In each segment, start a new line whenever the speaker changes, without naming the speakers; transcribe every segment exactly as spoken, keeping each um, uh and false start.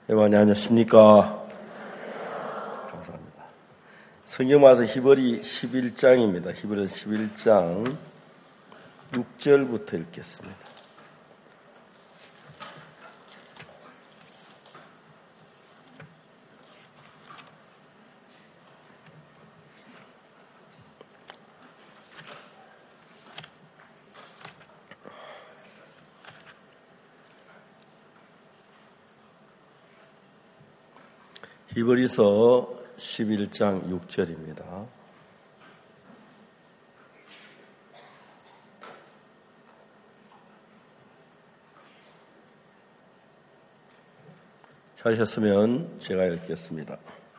여러분 안녕하십니까? 감사합니다. 성경 말씀 히브리 십일 장입니다. 히브리 십일 장 육 절부터 읽겠습니다. 히브리서 십일 장 육 절입니다. 찾으셨으면 제가 읽겠습니다.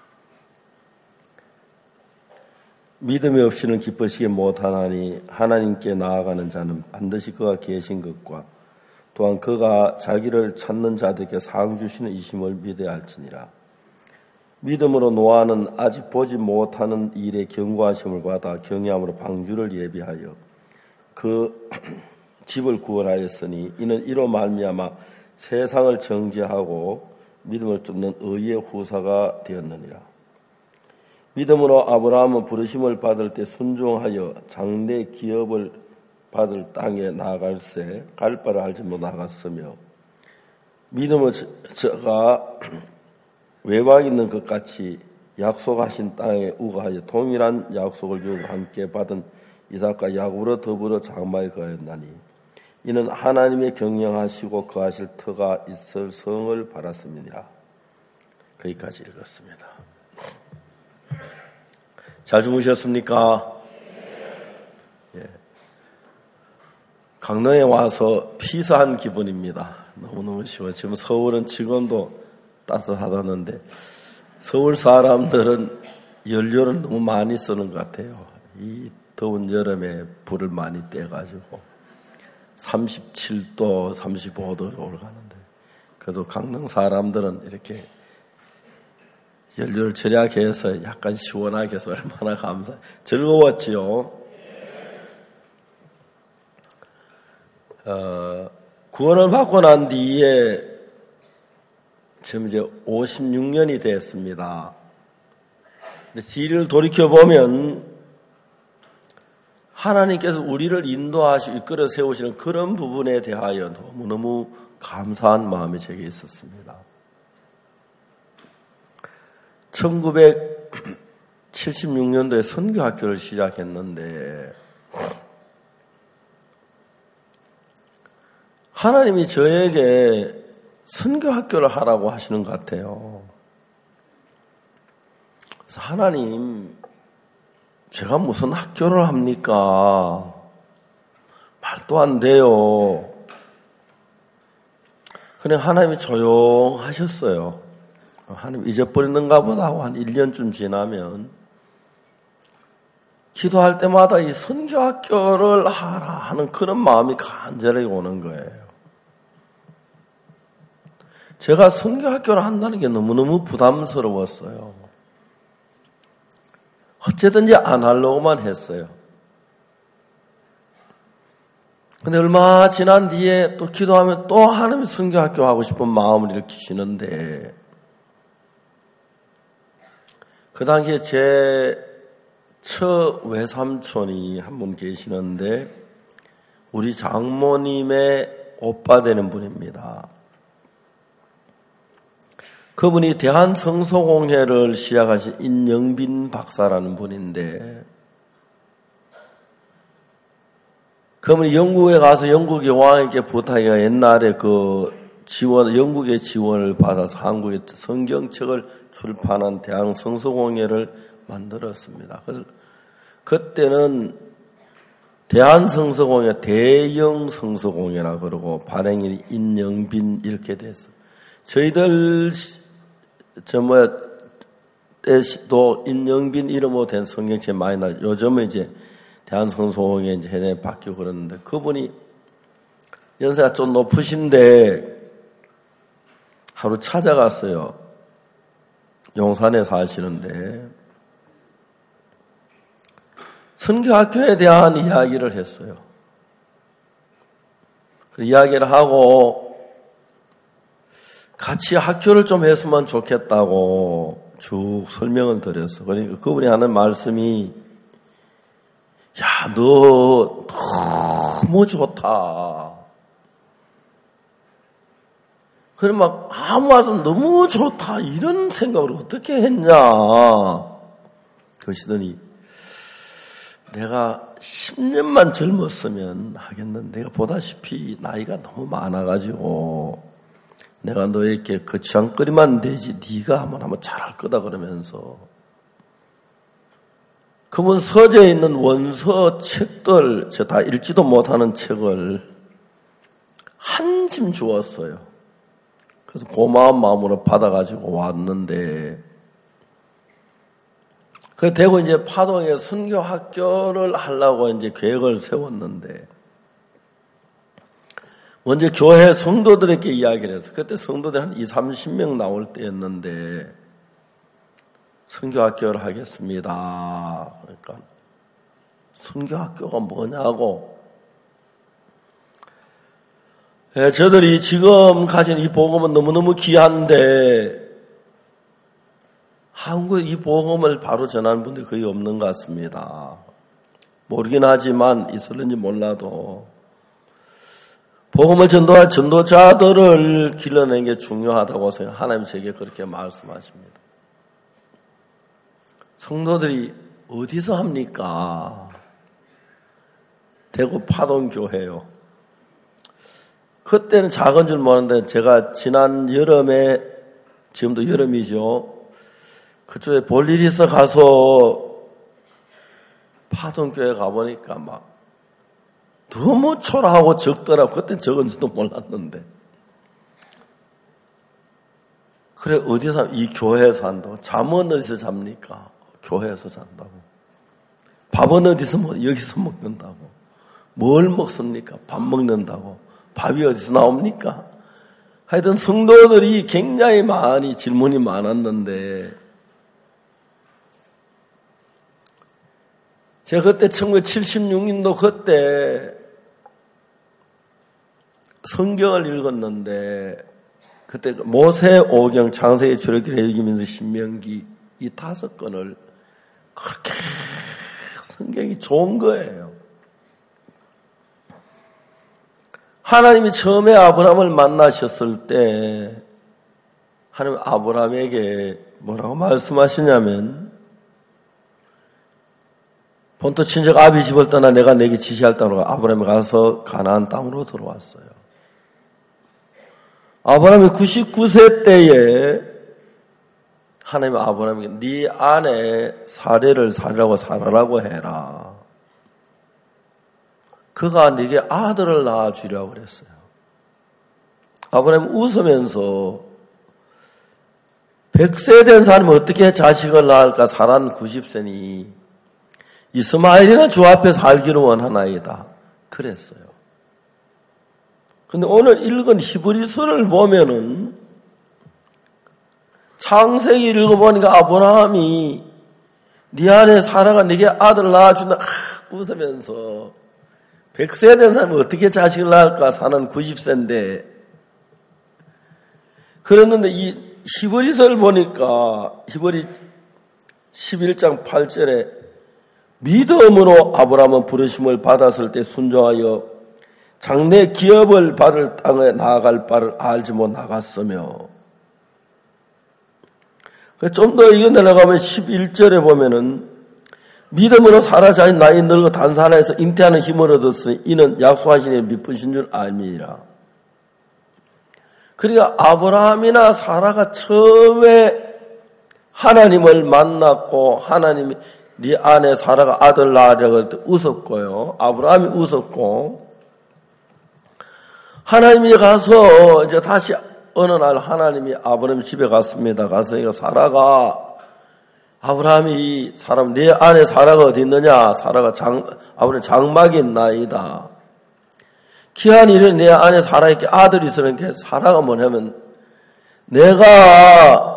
믿음이 없이는 기쁘시게 못하나니 하나님께 나아가는 자는 반드시 그가 계신 것과 또한 그가 자기를 찾는 자들에게 상 주시는 이심을 믿어야 할지니라. 믿음으로 노아는 아직 보지 못하는 일에 경고하심을 받아 경외함으로 방주를 예비하여 그 집을 구원하였으니 이는 이로 말미암아 세상을 정죄하고 믿음을 쫓는 의의 후사가 되었느니라. 믿음으로 아브라함은 부르심을 받을 때 순종하여 장래 기업을 받을 땅에 나아갈새 갈 바를 알지 못하였으며 믿음을 저가 외곽 있는 것 같이 약속하신 땅에 우거하여 동일한 약속을 주고 함께 받은 이삭과 야곱으로 더불어 장막에 거하였나니 이는 하나님의 경영하시고 거하실 터가 있을 성을 바랐음이니라. 거기까지 읽었습니다. 잘 주무셨습니까? 예. 강릉에 와서 피서한 기분입니다. 너무너무 시원해요. 지금 서울은 지금도 따뜻하다는데 서울 사람들은 연료를 너무 많이 쓰는 것 같아요. 이 더운 여름에 불을 많이 떼가지고 삼십칠 도, 삼십오 도로 올라가는데 그래도 강릉 사람들은 이렇게 연료를 절약해서 약간 시원하게 해서 얼마나 감사해요. 즐거웠지요. 어, 구원을 받고 난 뒤에 지금 이제 오십육 년이 됐습니다. 근데 뒤를 돌이켜보면 하나님께서 우리를 인도하시고 이끌어 세우시는 그런 부분에 대하여 너무너무 감사한 마음이 제게 있었습니다. 천구백칠십육 년도에 선교학교를 시작했는데 하나님이 저에게 선교학교를 하라고 하시는 것 같아요. 그래서 하나님, 제가 무슨 학교를 합니까? 말도 안 돼요. 그냥 하나님이 조용하셨어요. 하나님 잊어버리는가 보다 하고 한 일 년쯤 지나면 기도할 때마다 이 선교학교를 하라 하는 그런 마음이 간절하게 오는 거예요. 제가 선교학교를 한다는 게 너무너무 부담스러웠어요. 어쨌든지 안 하려고만 했어요. 근데 얼마 지난 뒤에 또 기도하면 또 하나님이 선교학교 하고 싶은 마음을 일으키시는데 그 당시에 제 처 외삼촌이 한 분 계시는데 우리 장모님의 오빠 되는 분입니다. 그분이 대한성서공회를 시작하신 인영빈 박사라는 분인데 그분이 영국에 가서 영국의 왕에게 부탁해가 옛날에 그 지원, 영국의 지원을 받아서 한국에 성경책을 출판한 대한성서공회를 만들었습니다. 그때는 대한성서공회 대영성서공회라 그러고 발행인이 인영빈 이렇게 됐어요. 저희들 저 뭐 때도 인영빈 이름으로 된 성경책 많이 나. 요즘은 이제 대한성서공회 이제 해내 바뀌고 그러는데 그분이 연세가 좀 높으신데 하루 찾아갔어요. 용산에 사시는데 선교학교에 대한 이야기를 했어요. 그 이야기를 하고 같이 학교를 좀 했으면 좋겠다고 쭉 설명을 드렸어. 그러니까 그분이 하는 말씀이, 야, 너 너무 좋다. 그래 막 아무 말씀 너무 좋다 이런 생각을 어떻게 했냐 그러시더니, 내가 십 년만 젊었으면 하겠는데 내가 보다시피 나이가 너무 많아가지고 내가 너에게 그 치안거리만 되지 네가 한번 하면 잘할 거다 그러면서 그분 서재에 있는 원서 책들 제가 다 읽지도 못하는 책을 한 짐 주었어요. 그래서 고마운 마음으로 받아가지고 왔는데, 그 대구 이제 파동에 선교 학교를 하려고 이제 계획을 세웠는데, 먼저 교회 성도들에게 이야기를 해서, 그때 성도들 한 이삼십 명 나올 때였는데, 선교 학교를 하겠습니다. 그러니까, 선교 학교가 뭐냐고. 예, 저들이 지금 가진 이 복음은 너무너무 귀한데, 한국에 이 복음을 바로 전하는 분들이 거의 없는 것 같습니다. 모르긴 하지만 있을는지 몰라도 복음을 전도할 전도자들을 길러내는 게 중요하다고 생각, 하나님 제게 그렇게 말씀하십니다. 성도들이 어디서 합니까? 대구 파동교회요. 그때는 작은 줄 모르는데 제가 지난 여름에, 지금도 여름이죠, 그쪽에 볼 일이 있어 가서 파동교회 가보니까 막 너무 초라하고 적더라고. 그땐 적은지도 몰랐는데. 그래, 어디서, 이 교회에서 산다고? 잠은 어디서 잡니까? 교회에서 잔다고. 밥은 어디서 먹, 여기서 먹는다고. 뭘 먹습니까? 밥 먹는다고. 밥이 어디서 나옵니까? 하여튼 성도들이 굉장히 많이 질문이 많았는데, 제가 그때 천구백칠십육 년도 그때 성경을 읽었는데, 그때 모세오경, 창세기, 출애굽기, 레위기, 신명기 이 다섯 권을 그렇게 성경이 좋은 거예요. 하나님이 처음에 아브라함을 만나셨을 때 하나님 아브라함에게 뭐라고 말씀하시냐면, 본토 친척 아비 집을 떠나 내가 내게 지시할 땅으로 아브라함이 가서 가나안 땅으로 들어왔어요. 아브라함이 구십구 세 때에 하나님이 아브라함에게 네 아내 사례를 살라고 살아라고 해라. 그가 네게 아들을 낳아주려고 그랬어요. 아브라함이 웃으면서 백 세 된 사람이 어떻게 자식을 낳을까? 사라는 구십 세니 이스마엘이나 주 앞에 살기를 원하나이다. 그랬어요. 근데 오늘 읽은 히브리서를 보면은 창세기 읽어보니까 아브라함이 네 아내 사라가 네게 아들을 낳아준다 웃으면서 백 세 된 사람이 어떻게 자식을 낳을까? 사는 구십 세인데 그랬는데 이 히브리서를 보니까 히브리 십일 장 팔 절에 믿음으로 아브라함은 부르심을 받았을 때 순종하여 장래 기업을 받을 땅에 나아갈 바를 알지 못 나갔으며, 좀 더 이거 내려가면 십일 절에 보면은 믿음으로 사라 자신 나이 늙어 단산하여서 잉태하는 힘을 얻었으니 이는 약속하신 일 미쁘신 줄 알미니라. 그러니까 아브라함이나 사라가 처음에 하나님을 만났고 하나님이 네 아내 사라가 아들 낳으려고 할 때 웃었고요. 아브라함이 웃었고, 하나님이 가서 이제 다시 어느 날 하나님이 아브라함 집에 갔습니다. 가서 이거 사라가 아브라함이 사람 네 아내 사라가 어디 있느냐? 사라가 장 아브라함 장막이 있나이다. 기한 이래 내 아내 사라에게 아들이 있으니까 사라가 뭐냐면 내가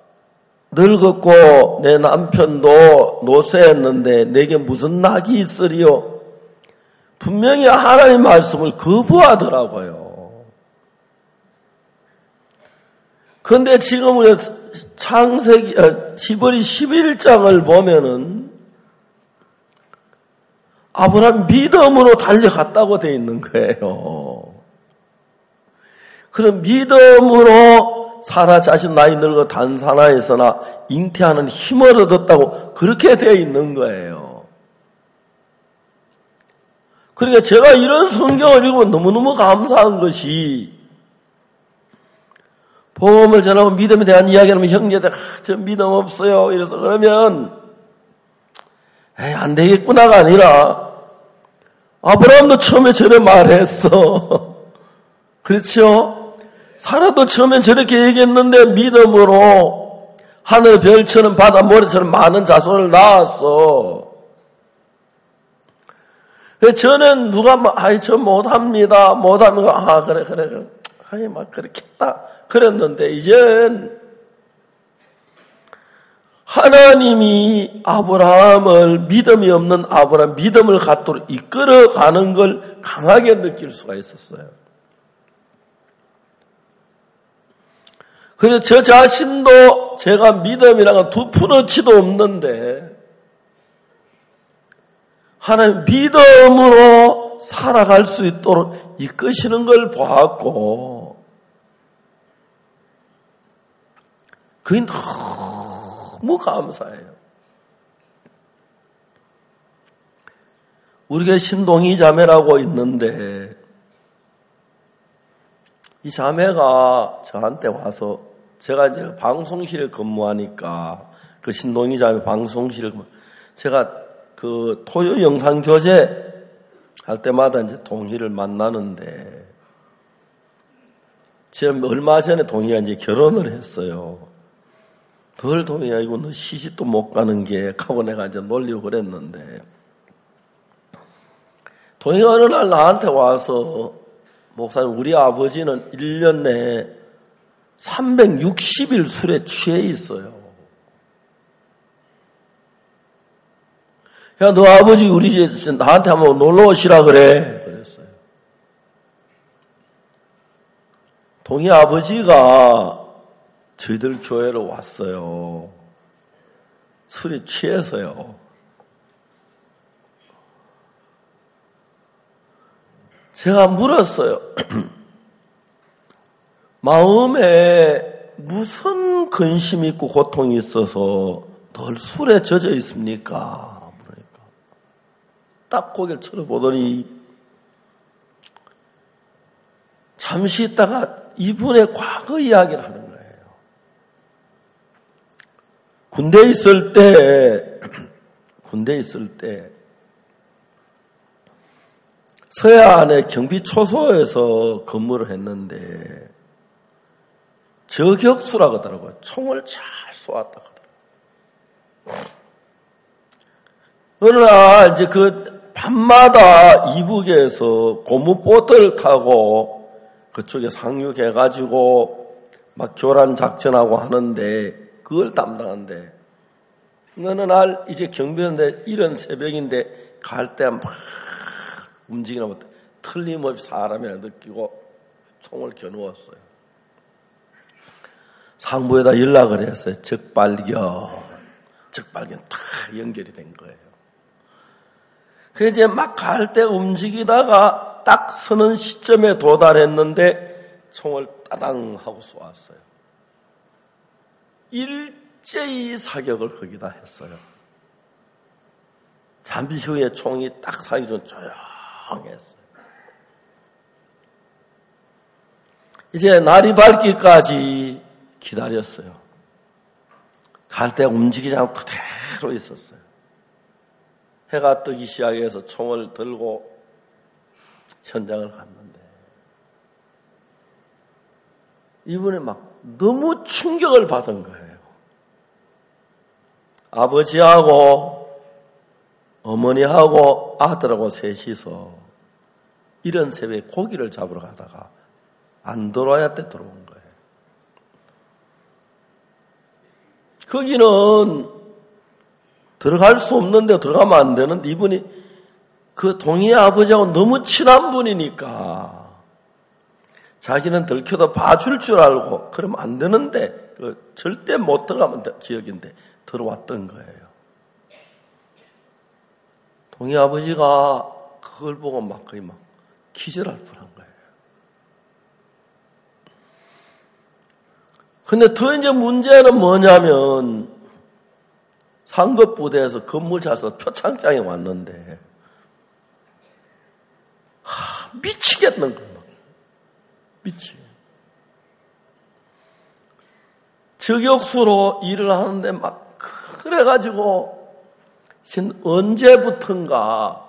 늙었고 내 남편도 노쇠했는데 내게 무슨 낙이 있으리요? 분명히 하나님 말씀을 거부하더라고요. 그런데 지금 우리 창세기, 히브리 십일 장을 보면은 아브라함 믿음으로 달려갔다고 되어 있는 거예요. 그럼 믿음으로 사라 자신 나이 늙어 단산하였으나 잉태하는 힘을 얻었다고 그렇게 되어 있는 거예요. 그러니까 제가 이런 성경을 읽으면 너무너무 감사한 것이 복음을 전하고 믿음에 대한 이야기를 하면 형제들, 아, 저 믿음 없어요. 이래서 그러면 에이, 안 되겠구나가 아니라 아브라함도 처음에 저래 말했어. 그렇죠? 사라도 처음에 저렇게 얘기했는데 믿음으로 하늘 별처럼 바다 모래처럼 많은 자손을 낳았어. 저는 누가 막, 아이, 저 못합니다. 못합니다. 아, 그래, 그래, 그래. 아이, 막 그렇겠다. 그랬는데, 이젠 하나님이 아브라함을, 믿음이 없는 아브라함, 믿음을 갖도록 이끌어가는 걸 강하게 느낄 수가 있었어요. 그래서 저 자신도 제가 믿음이라는 두 푼어치도 없는데, 하나님 믿음으로 살아갈 수 있도록 이끄시는 걸 보았고, 그게 너무 감사해요. 우리가 신동희 자매라고 있는데, 이 자매가 저한테 와서, 제가 이제 방송실에 근무하니까, 그 신동희 자매 방송실에 근무, 제가 그 토요 영상 교재 할 때마다 이제 동희를 만나는데, 지금 얼마 전에 동희가 이제 결혼을 했어요. 덜 동희야, 이거 너 시집도 못 가는 게, 하고 내가 이제 놀리고 그랬는데, 동희가 어느 날 나한테 와서, 목사님, 우리 아버지는 일 년 내에 삼백육십 일 술에 취해 있어요. 야, 너 아버지 우리 집 나한테 한번 놀러 오시라 그래. 그랬어요. 동희 아버지가 저희들 교회로 왔어요. 술이 취해서요. 제가 물었어요. 마음에 무슨 근심이 있고 고통이 있어서 늘 술에 젖어 있습니까? 그러니까 딱 고개를 쳐다보더니 잠시 있다가 이분의 과거 이야기를 하는 거예요. 군대에 있을 때, 군대에 있을 때 서해안의 경비초소에서 근무를 했는데 저격수라고 하더라고요. 총을 잘 쏘았다고 하더라고요. 어느 날 이제 그 밤마다 이북에서 고무보트를 타고 그쪽에 상륙해가지고 막 교란 작전하고 하는데 그걸 담당한데 어느 날 이제 경비인데 이른 새벽인데 갈 때 막 움직이나 보다 틀림없이 사람이라 느끼고 총을 겨누었어요. 상부에다 연락을 했어요. 적발견. 적발견 다 연결이 된 거예요. 그래서 이제 막 갈 때 움직이다가 딱 서는 시점에 도달했는데 총을 따당 하고 쏘았어요. 일제히 사격을 거기다 했어요. 잠시 후에 총이 딱 사기 전 조용했어요. 이제 날이 밝기까지 기다렸어요. 갈 때 움직이지 않고 그대로 있었어요. 해가 뜨기 시작해서 총을 들고 현장을 갔는데 이분이 막 너무 충격을 받은 거예요. 아버지하고 어머니하고 아들하고 셋이서 이런 새벽에 고기를 잡으러 가다가 안 돌아야 때 들어온 거예요. 거기는 들어갈 수 없는데 들어가면 안 되는데 이분이 그 동희 아버지하고 너무 친한 분이니까 자기는 들켜도 봐줄 줄 알고 그러면 안 되는데 그 절대 못 들어가면 지역인데 들어왔던 거예요. 동희 아버지가 그걸 보고 막 거의 막 기절할 뻔한 거예요. 근데 더 이제 문제는 뭐냐면 상급부대에서 건물 차서 표창장에 왔는데 하, 미치겠는 거예요. 미치. 저격수로 일을 하는데 막 그래가지고 언제부턴가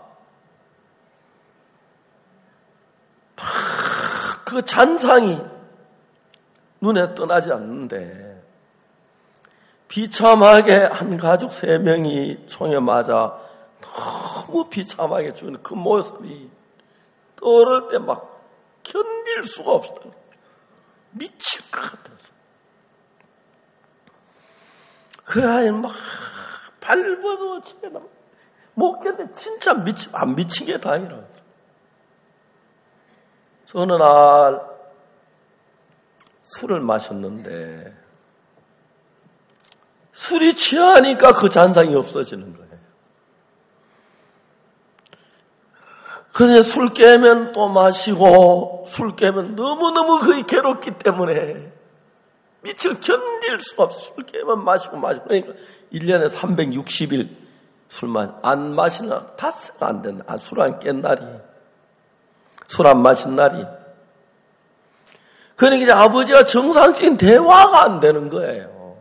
그 잔상이 눈에 떠나지 않는데 비참하게 한 가족 세 명이 총에 맞아 너무 비참하게 죽는 그 모습이 떠오를 때 막 견딜 수가 없어요. 미칠 것 같아서. 그래, 막 발버둥 치면 못 견뎌. 진짜 미치, 안 미친 게 다행이라고. 어느 날 술을 마셨는데 술이 취하니까 그 잔상이 없어지는 거예요. 그래서 술 깨면 또 마시고 술 깨면 너무너무 거의 괴롭기 때문에 미칠 견딜 수가 없어. 술 깨면 마시고 마시고 그러니까 일 년에 삼백육십 일 술 마시 안 마시나 닷새가 안 된다. 아, 술 안 깬 날이 술 안 마신 날이 그러니까 이제 아버지가 정상적인 대화가 안 되는 거예요.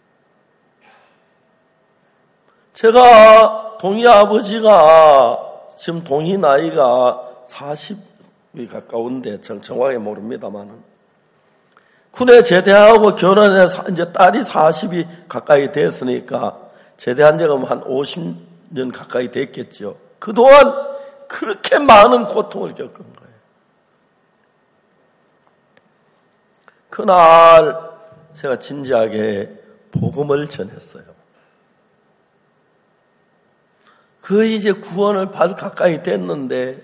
제가 동희 아버지가 지금 동희 나이가 사십이 가까운데 정확하게 모릅니다만은 군에 제대하고 결혼해서 이제 딸이 사십이 가까이 됐으니까 제대한 지가 한 오십 년 가까이 됐겠죠. 그동안 그렇게 많은 고통을 겪은 거예요. 그날 제가 진지하게 복음을 전했어요. 거의 이제 구원을 받을 가까이 됐는데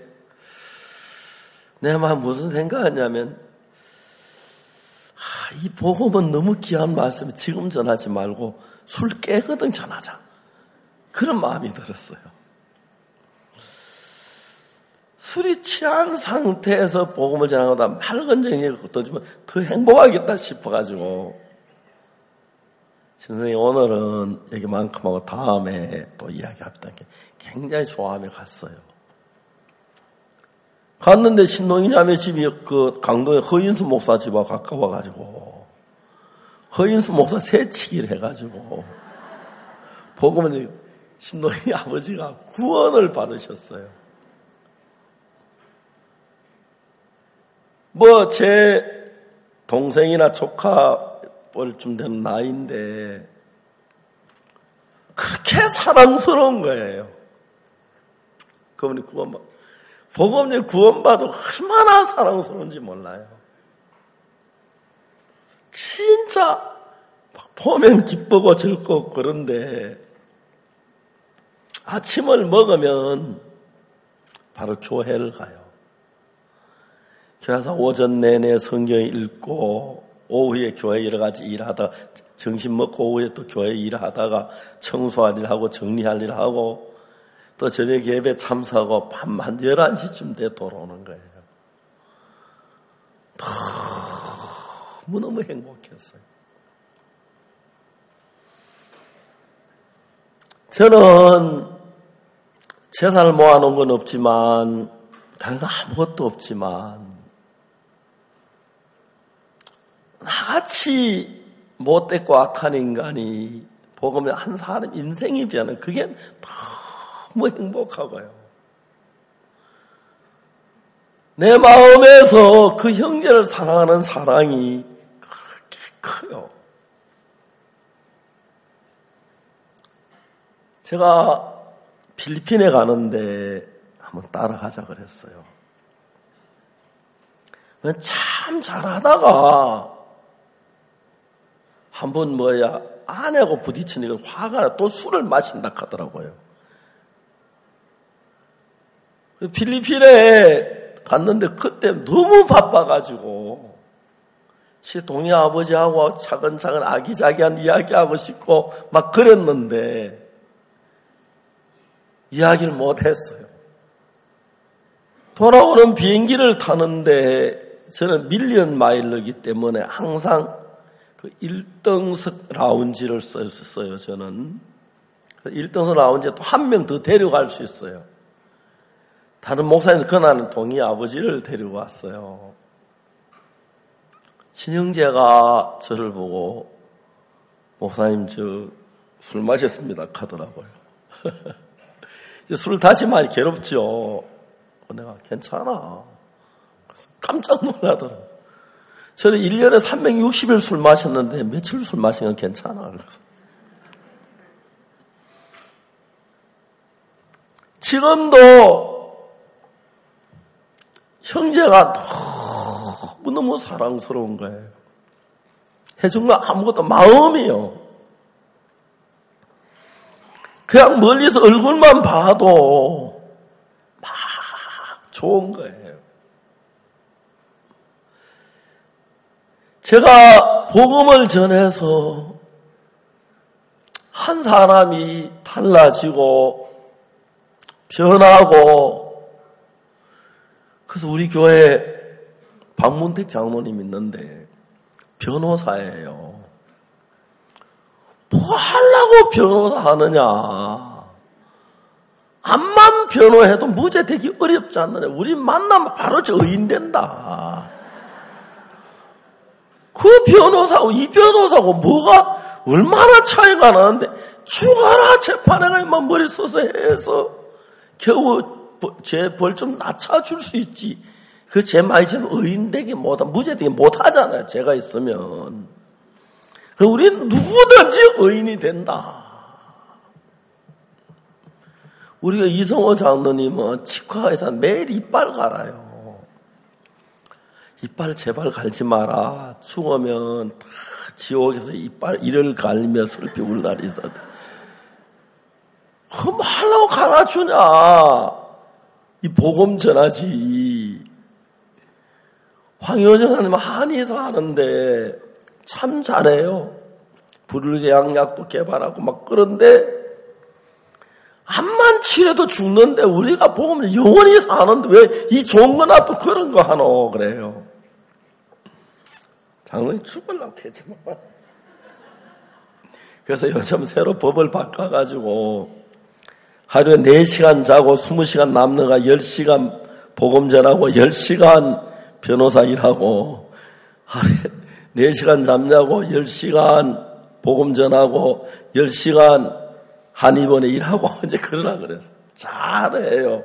내 마음 무슨 생각하냐면 아, 이 복음은 너무 귀한 말씀이 지금 전하지 말고 술 깨거든 전하자. 그런 마음이 들었어요. 술이 취한 상태에서 복음을 전하는 것보다 맑은 정신을 걷어주면 더 행복하겠다 싶어가지고 선생님 오늘은 여기만큼 하고 다음에 또 이야기합니다. 굉장히 좋아하며 갔어요. 갔는데 신동희 자매 집이 그 강동의 허인수 목사 집하고 가까워가지고 허인수 목사 새치기를 해가지고 복음을 신동희 아버지가 구원을 받으셨어요. 뭐 제 동생이나 조카 뻘쯤 되는 나이인데 그렇게 사랑스러운 거예요. 그분이 구원받, 복음을 구원받고 얼마나 사랑스러운지 몰라요. 진짜 보면 기쁘고 즐겁고 그런데 아침을 먹으면 바로 교회를 가요. 그래서 오전 내내 성경 읽고 오후에 교회 여러 가지 일하다 점심 먹고 오후에 또 교회 일하다가 청소할 일하고 정리할 일하고 또 저녁 예배 참석하고 밤 한 열한 시쯤 돼 돌아오는 거예요. 너무너무 행복했어요. 저는 재산을 모아놓은 건 없지만 다른 건 아무것도 없지만 나같이 못됐고 악한 인간이 복음에 한 사람 인생이 변하는 그게 너무 행복하고요. 내 마음에서 그 형제를 사랑하는 사랑이 그렇게 커요. 제가 필리핀에 가는데 한번 따라가자 그랬어요. 참 잘하다가 한번 뭐야 아내하고 부딪히니까 화가 나 또 술을 마신다 하더라고요. 필리핀에 갔는데 그때 너무 바빠가지고 동희 아버지하고 차근차근 아기자기한 이야기하고 싶고 막 그랬는데 이야기를 못했어요. 돌아오는 비행기를 타는데 저는 밀리언 마일러기 때문에 항상 그 일 등석 라운지를 썼어요. 저는 일 등석 라운지에 또 한 명 더 데려갈 수 있어요. 다른 목사님 그날은 동희 아버지를 데리고 왔어요. 친형제가 저를 보고 목사님 저 술 마셨습니다 하더라고요. 술 다시 많이 괴롭죠. 내가 괜찮아. 그래서 깜짝 놀라더라고요. 저는 일 년에 삼백육십 일 술 마셨는데 며칠 술 마신 건 괜찮아. 그래서 지금도 형제가 너무너무 사랑스러운 거예요. 해준 거 아무것도 마음이요. 그냥 멀리서 얼굴만 봐도 막 좋은 거예요. 제가 복음을 전해서 한 사람이 달라지고 변하고 그래서 우리 교회 박문택 장로님 있는데 변호사예요. 뭐 하려고 변호사 하느냐. 암만 변호해도 무죄 되기 어렵지 않느냐. 우리 만나면 바로 저 의인 된다. 그 변호사하고 이 변호사하고 뭐가 얼마나 차이가 나는데 죽어라 재판에 가면 머리 써서 해서 겨우 제 벌 좀 낮춰줄 수 있지. 그 제 말처럼 의인 되기 못하, 무죄 되기 못하잖아요. 제가 있으면. 우리는 누구든지 의인이 된다. 우리가 이성호 장로님은 치과에서 매일 이빨 갈아요. 이빨 제발 갈지 마라. 죽으면 다 지옥에서 이빨 이를 갈며 슬피 울 날이 있어야 돼. 그럼 하려고 갈아주냐. 이 복음 전하지. 황효정 선생님은 한의사 하는데 참 잘해요. 불ür개 양약도 개발하고 막 그런데 암만 치료도 죽는데 우리가 복음을 영원히 사는데 왜 이 좋은 거나 또 그런 거 하노 그래요. 장로님 죽으려고 했지 뭐. 그래서 요즘 새로 법을 바꿔가지고 하루에 네 시간 자고 이십 시간 남는가 열 시간 복음 전하고 열 시간 변호사 일하고 하루에 네 시간 잠자고 열 시간 복음 전하고 열 시간 한의원에 일하고 이제 그러라 그랬어. 잘해요.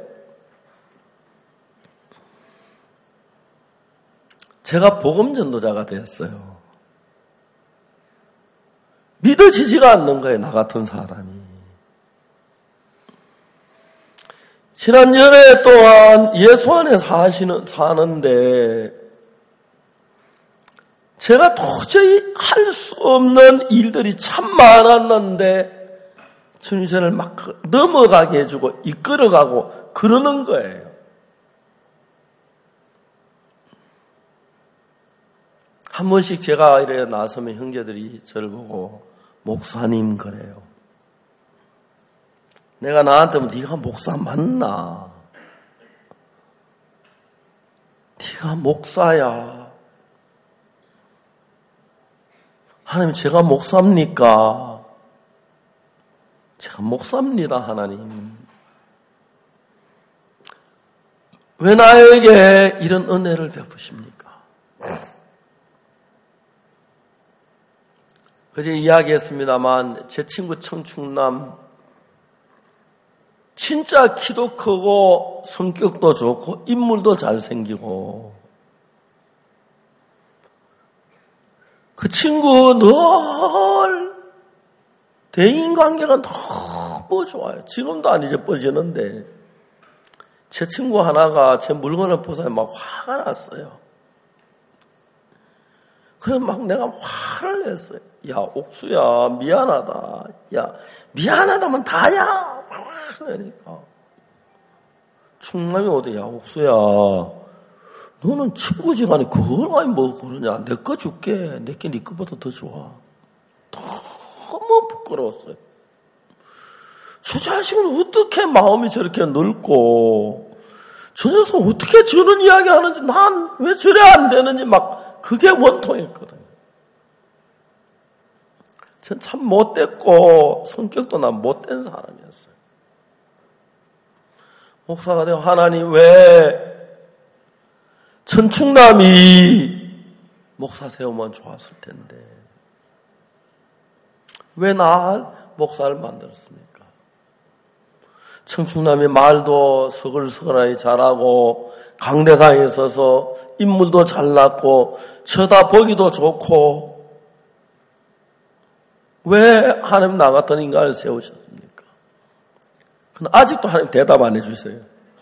제가 복음 전도자가 됐어요. 믿어지지가 않는 거예요. 나 같은 사람이. 지난 연애 동안 예수 안에 사시는, 사는데 제가 도저히 할 수 없는 일들이 참 많았는데 주님 저를 막 넘어가게 해주고 이끌어가고 그러는 거예요. 한 번씩 제가 이래 나서면 형제들이 저를 보고 목사님 그래요. 내가 나한테 네가 목사 맞나? 네가 목사야. 하나님 제가 목사입니까? 제가 목사입니다 하나님. 왜 나에게 이런 은혜를 베푸십니까? 그제 이야기했습니다만 제 친구 청충남 진짜 키도 크고 성격도 좋고 인물도 잘생기고 그 친구 늘 대인관계가 너무 좋아요. 지금도 안 잊어버리는데 제 친구 하나가 제 물건을 보서 막 화가 났어요. 그래서 막 내가 화를 냈어요. 야 옥수야 미안하다. 야 미안하다면 다야. 그러니까 충남이 어디야 옥수야 너는 친구지간에 그걸 많이 뭐 그러냐. 내 거 줄게. 내게 네 거보다 더 좋아. 너무 부끄러웠어요. 저 자식은 어떻게 마음이 저렇게 넓고 저 녀석은 어떻게 저런 이야기 하는지 난 왜 저래 안 되는지 막 그게 원통했거든요. 전 참 못됐고 성격도 난 못된 사람이었어요. 목사가 되어 하나님 왜 천충남이 목사 세우면 좋았을 텐데 왜 날 목사를 만들었습니까? 청충남이 말도 서글서글하게 잘하고 강대상에 서서 인물도 잘났고 쳐다보기도 좋고 왜 하나님 나 같은 인간을 세우셨습니까? 근데 아직도 하나님 대답 안 해주세요.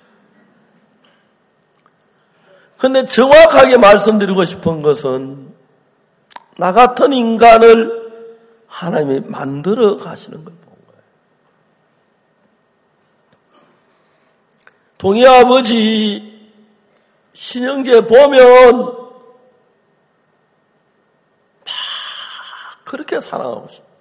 근데 정확하게 말씀드리고 싶은 것은 나 같은 인간을 하나님이 만들어 가시는 걸 본 거예요. 동희 아버지 신영재 보면 막 그렇게 사랑하고 싶어요.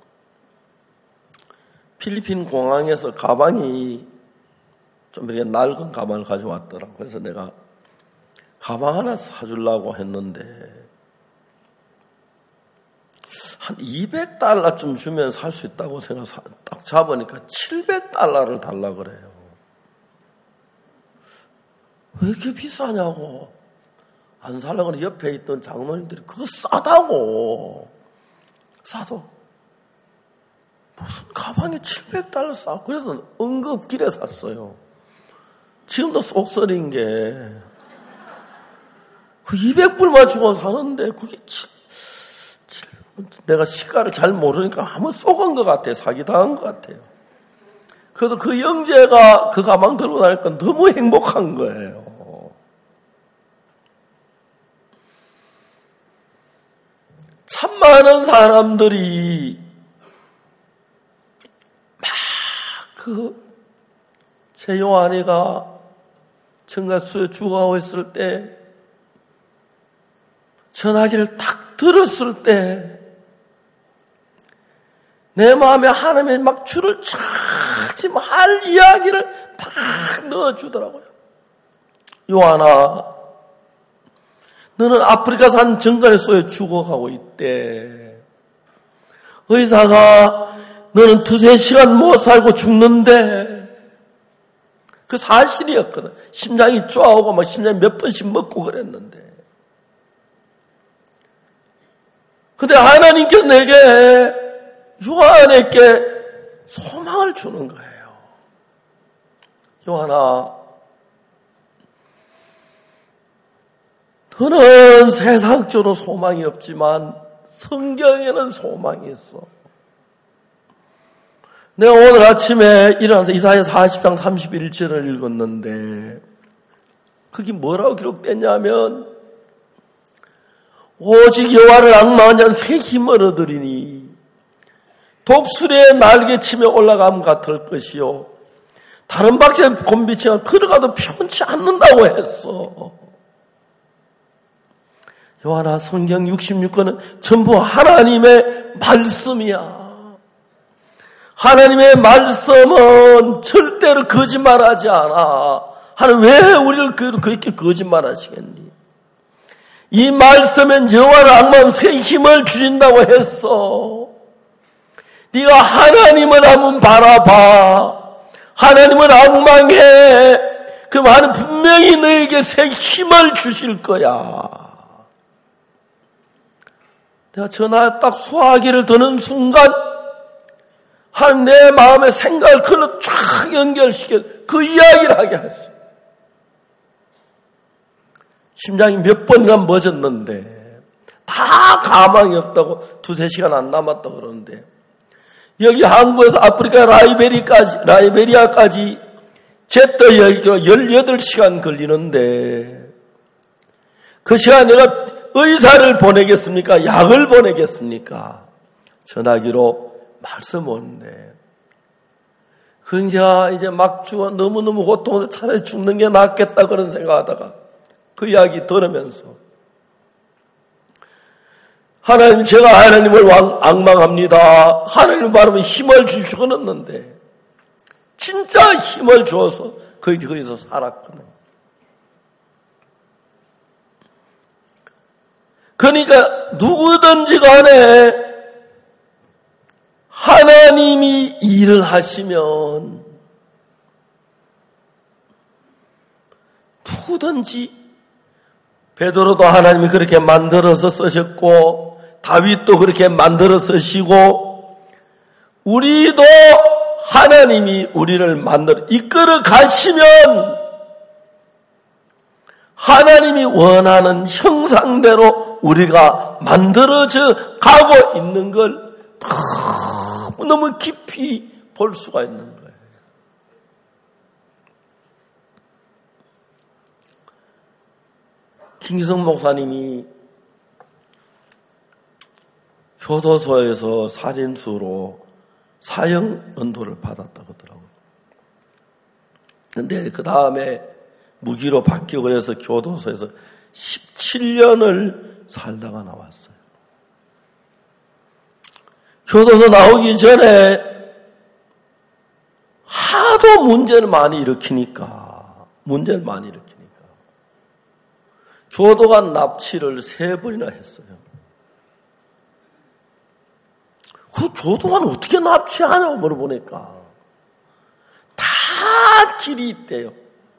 필리핀 공항에서 가방이 좀 이렇게 낡은 가방을 가져왔더라고요. 그래서 내가 가방 하나 사주려고 했는데 한 이백 달러쯤 주면 살 수 있다고 생각해서 딱 잡으니까 칠백 달러를 달라 그래요. 왜 이렇게 비싸냐고. 안 살려고 하는 옆에 있던 장로님들이 그거 싸다고. 싸도 무슨 가방에 칠백 달러 싸. 그래서 응급길에 샀어요. 지금도 쏙소리인 게 그 이백 불만 주고 사는데 그게 칠, 칠, 내가 시가를 잘 모르니까 한번 쏘은 것 같아요. 사기당한 것 같아요. 그래도 그 형제가 그 가방 들고 다니까 너무 행복한 거예요. 참 많은 사람들이 막 그 최요한이가 청가수에 죽어가고 있을 때 전화기를 딱 들었을 때 내 마음에 하나님의 막 줄을 차지 할 이야기를 딱 넣어주더라고요. 요한아, 너는 아프리카산 정갈소에 죽어가고 있대. 의사가 너는 두세 시간 못 살고 죽는데 그 사실이었거든. 심장이 쪼아오고 막 심장이 몇 번씩 먹고 그랬는데. 근데 하나님께서 내게 요한에게 소망을 주는 거예요. 요한아, 너는 세상적으로 소망이 없지만 성경에는 소망이 있어. 내가 오늘 아침에 일어나서 이사야 사십 장 삼십일 절을 읽었는데 그게 뭐라고 기록됐냐면 오직 여호와를 앙망한 자는 새 힘을 얻으리니 독수리의 날개치며 올라감 같을 것이요 다른 박새의 곤비치가 걸어가도 편치 않는다고 했어. 요한아, 성경 육십육 권은 전부 하나님의 말씀이야. 하나님의 말씀은 절대로 거짓말하지 않아. 하나님 왜 우리를 그렇게 거짓말하시겠니? 이 말씀은 여호와를 앙망하면 새 힘을 주신다고 했어. 네가 하나님을 한번 바라봐. 하나님을 앙망해. 그럼 하나님 분명히 너에게 새 힘을 주실 거야. 내가 전화 딱 수화기를 드는 순간 하나님 내 마음의 생각을 그걸로 쫙 연결시켜 그 이야기를 하게 했어. 심장이 몇 번간 멎었는데 다 가망이 없다고 두세 시간 안 남았다고 그러는데 여기 한국에서 아프리카 라이베리까지, 라이베리아까지 제트 여기가 열여덟 시간 걸리는데 그 시간에 내가 의사를 보내겠습니까? 약을 보내겠습니까? 전화기로 말씀 오는데 그냥 이제 막 죽어 너무너무 고통해서 차라리 죽는 게 낫겠다 그런 생각하다가 그 이야기 들으면서 하나님, 제가 하나님을 왕, 악망합니다. 하나님 바라보면 힘을 주시고 했는데 진짜 힘을 줘서 거기, 거기서 살았거든요. 그러니까 누구든지 간에 하나님이 일을 하시면 누구든지, 베드로도 하나님이 그렇게 만들어서 쓰셨고 다윗도 그렇게 만들어 쓰시고 우리도 하나님이 우리를 만들어 이끌어 가시면 하나님이 원하는 형상대로 우리가 만들어져 가고 있는 걸 너무 깊이 볼 수가 있는 거예요. 김기성 목사님이 교도소에서 살인수로 사형 연도를 받았다고 하더라고요. 그런데 그 다음에 무기로 바뀌고 그래서 교도소에서 십칠 년을 살다가 나왔어요. 교도소 나오기 전에 하도 문제를 많이 일으키니까, 문제를 많이 일으키니까 교도관 납치를 세 번이나 했어요. 그 교도관 어떻게 납치하냐고 물어보니까 다 길이 있대요.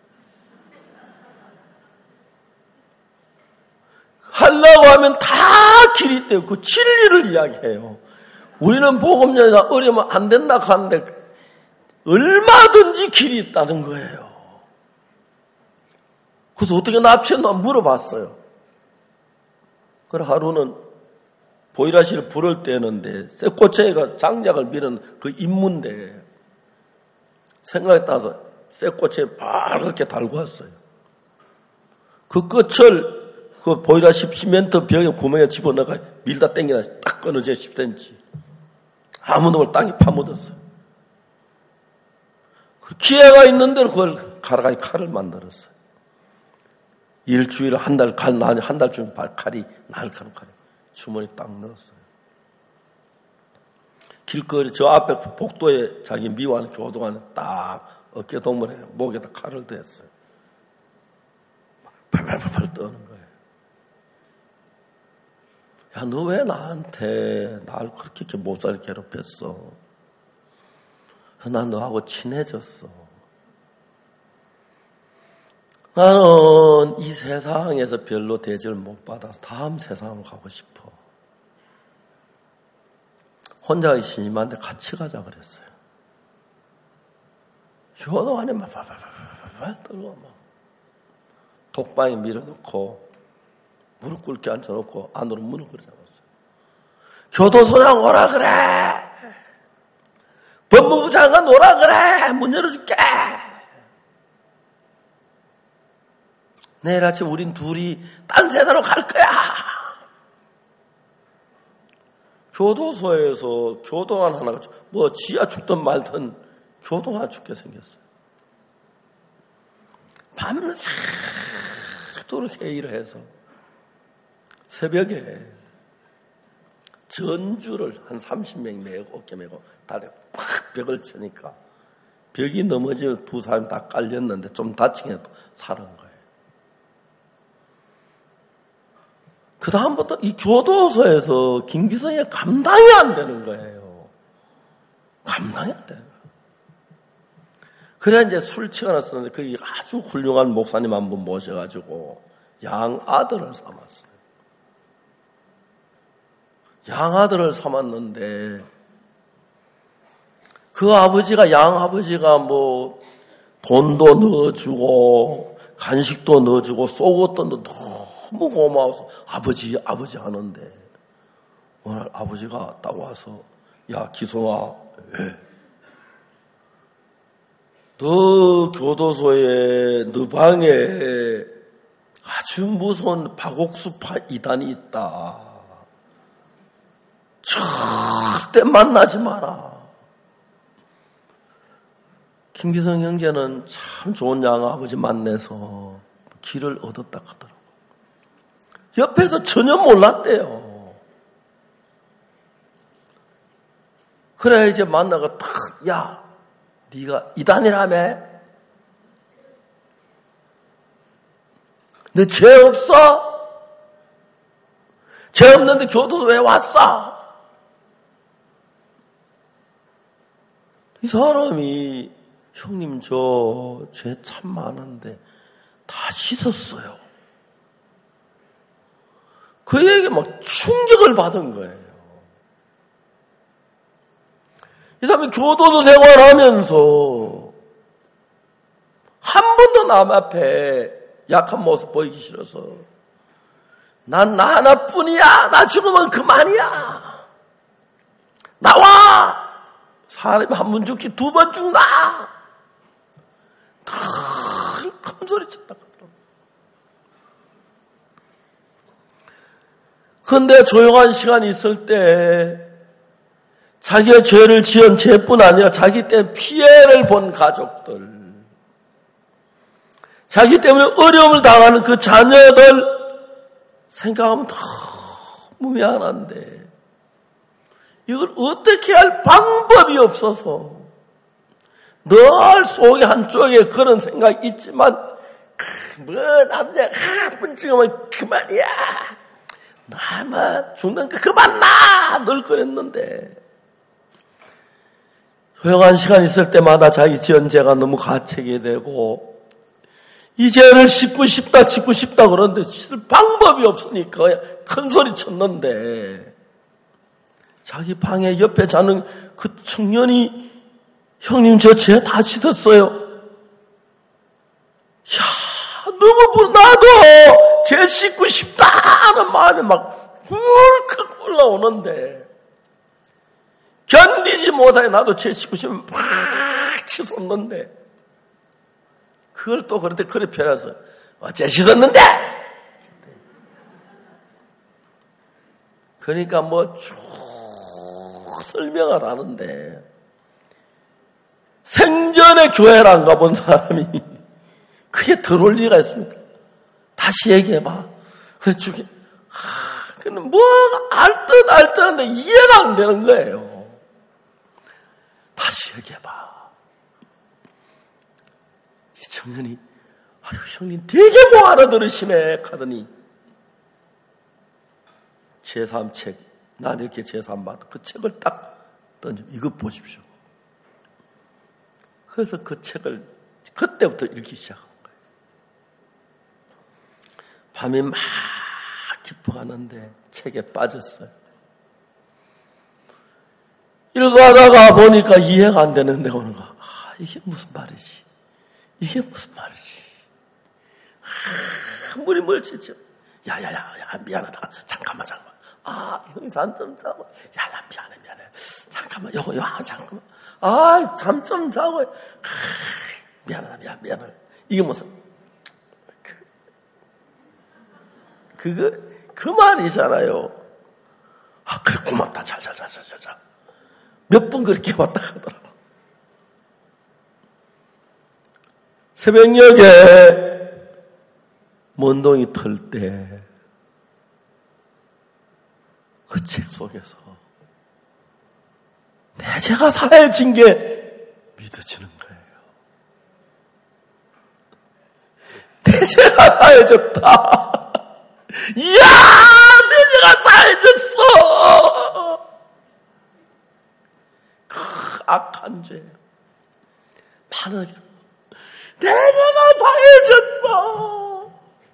하려고 하면 다 길이 있대요. 그 진리를 이야기해요. 우리는 복음전이나 어려면 안 된다 하는데 얼마든지 길이 있다는 거예요. 그래서 어떻게 납치했나 물어봤어요. 그래 하루는 보이라시를 불을 떼는데 쇠꼬챙이가 장작을 밀은 그 임무인데 생각에 따라서 쇠꼬챙이 빨갛게 달고 왔어요. 그 끝을 그 보이라시 시멘트 벽에 구멍에 집어넣어가 밀다 당기다 딱 끊어져 십 센티미터. 아무 놈을 땅에 파묻었어요. 기회가 있는 대로 그걸 가라가지 칼을 만들었어요. 일주일, 한 달, 한 달쯤 칼이, 날카로운 칼이 주머니 딱 넣었어요. 길거리, 저 앞에 복도에 자기 미워하는 교도관에 딱 어깨 동무에 목에다 칼을 댔어요. 팔팔팔팔 떠는 거예요. 야, 너 왜 나한테 날 그렇게, 이렇게 못살게 괴롭혔어? 난 너하고 친해졌어. 나는 이 세상에서 별로 대접을 못 받아서 다음 세상으로 가고 싶어. 혼자 심한데 같이 가자 그랬어요. 교도관에 막 발발발발 떨고 막 독방에 밀어넣고 무릎 꿇게 앉혀놓고 안으로 문을 걸어 잡았어요. 교도소장 오라 그래. 법무부 장관 오라 그래. 문 열어줄게. 내일 아침 우린 둘이 딴 세상으로 갈 거야. 교도소에서 교도관 하나가 뭐 지하 죽든 말든 교도관 죽게 생겼어요. 밤새도록 회의를 해서 새벽에 전주를 한 삼십 명 메고 어깨 메고 다리에 팍 벽을 치니까 벽이 넘어지면 두 사람이 다 깔렸는데 좀 다치긴 해도 살은 거예요. 그 다음부터 이 교도소에서 김기성이 감당이 안 되는 거예요. 감당이 안 되는 거예요. 그래야 이제 술취가 났었는데 거기 아주 훌륭한 목사님 한 분 모셔가지고 양아들을 삼았어요. 양아들을 삼았는데 그 아버지가 양아버지가 뭐 돈도 넣어주고 간식도 넣어주고 속옷도 너무 고마워서 아버지 아버지 하는데 오늘 아버지가 딱 와서 야 기성아 너 교도소에 너 방에 아주 무서운 박옥수파 이단이 있다. 절대 만나지 마라. 김기성 형제는 참 좋은 양아버지 만나서 길을 얻었다 하더라고요. 옆에서 전혀 몰랐대요. 그래 이제 만나가 딱, 야, 네가 이단이라며? 너 죄 없어? 죄 없는데 교도소 왜 왔어? 이 사람이 형님 저 죄 참 많은데 다 씻었어요. 그에게 막 충격을 받은 거예요. 이 사람이 교도소 생활하면서 한 번도 남 앞에 약한 모습 보이기 싫어서 난 나 하나뿐이야. 나 죽으면 그만이야. 나와. 사람이 한 번 죽기 두 번 죽나. 큰 소리 쳤다. 그런데 조용한 시간이 있을 때 자기의 죄를 지은 죄뿐 아니라 자기 때문에 피해를 본 가족들, 자기 때문에 어려움을 당하는 그 자녀들 생각하면 너무 미안한데 이걸 어떻게 할 방법이 없어서 늘 속의 한쪽에 그런 생각이 있지만 뭐 남자가 한 번 죽으면 그만이야. 나만 죽는 거 그만 나! 늘 그랬는데 조용한 시간 있을 때마다 자기 지은 죄가 너무 가책이 되고 이 죄를 씻고 싶다 씻고 싶다 그러는데 씻을 방법이 없으니까 큰 소리 쳤는데 자기 방에 옆에 자는 그 청년이 형님 저 죄 다 씻었어요. 야 너무 나도 죄 씻고 싶다는 마음이 막 굴컥 올라오는데 견디지 못하게 나도 죄 씻고 싶으면 막 치솟는데 그걸 또 그런데 그래 펴서 어째 씻었는데 그러니까 뭐 쭉 설명을 하는데 생전에 교회를 안 가본 사람이 그게 들어올 리가 있습니까? 다시 얘기해봐. 그래서 죽이, 아, 근데 뭐, 알듯, 알듯한데 이해가 안 되는 거예요. 다시 얘기해봐. 이 청년이, 아유, 형님 되게 뭐 알아들으시네. 하더니, 제삼 책, 난 이렇게 제삼 받아. 그 책을 딱 던져. 이거 보십시오. 그래서 그 책을 그때부터 읽기 시작한 거예요. 밤이 막 깊어가는데 책에 빠졌어요. 읽어가다가 보니까 이해가 안 되는데 오는 거. 아, 이게 무슨 말이지? 이게 무슨 말이지? 아, 물이 멀치죠. 야야야, 야, 미안하다. 잠깐만, 잠깐만. 아, 형이 잠 좀 자고. 야, 야, 미안해, 미안해. 잠깐만, 요거, 요, 잠깐만. 아, 잠 좀 자고. 아, 미안하다, 미안, 미안해. 이게 무슨, 그, 그거, 그 말이잖아요. 아, 그래, 고맙다. 자, 자, 자, 자, 자, 자. 몇 번 그렇게 왔다 가더라고. 새벽녘에 먼동이 털 때, 그 책 속에서 내 죄가 사해진 게 믿어지는 거예요. 내 죄가 사해졌다. 이야, 내 죄가 사해졌어. 그 악한 죄, 파는 내 죄가 사해졌어.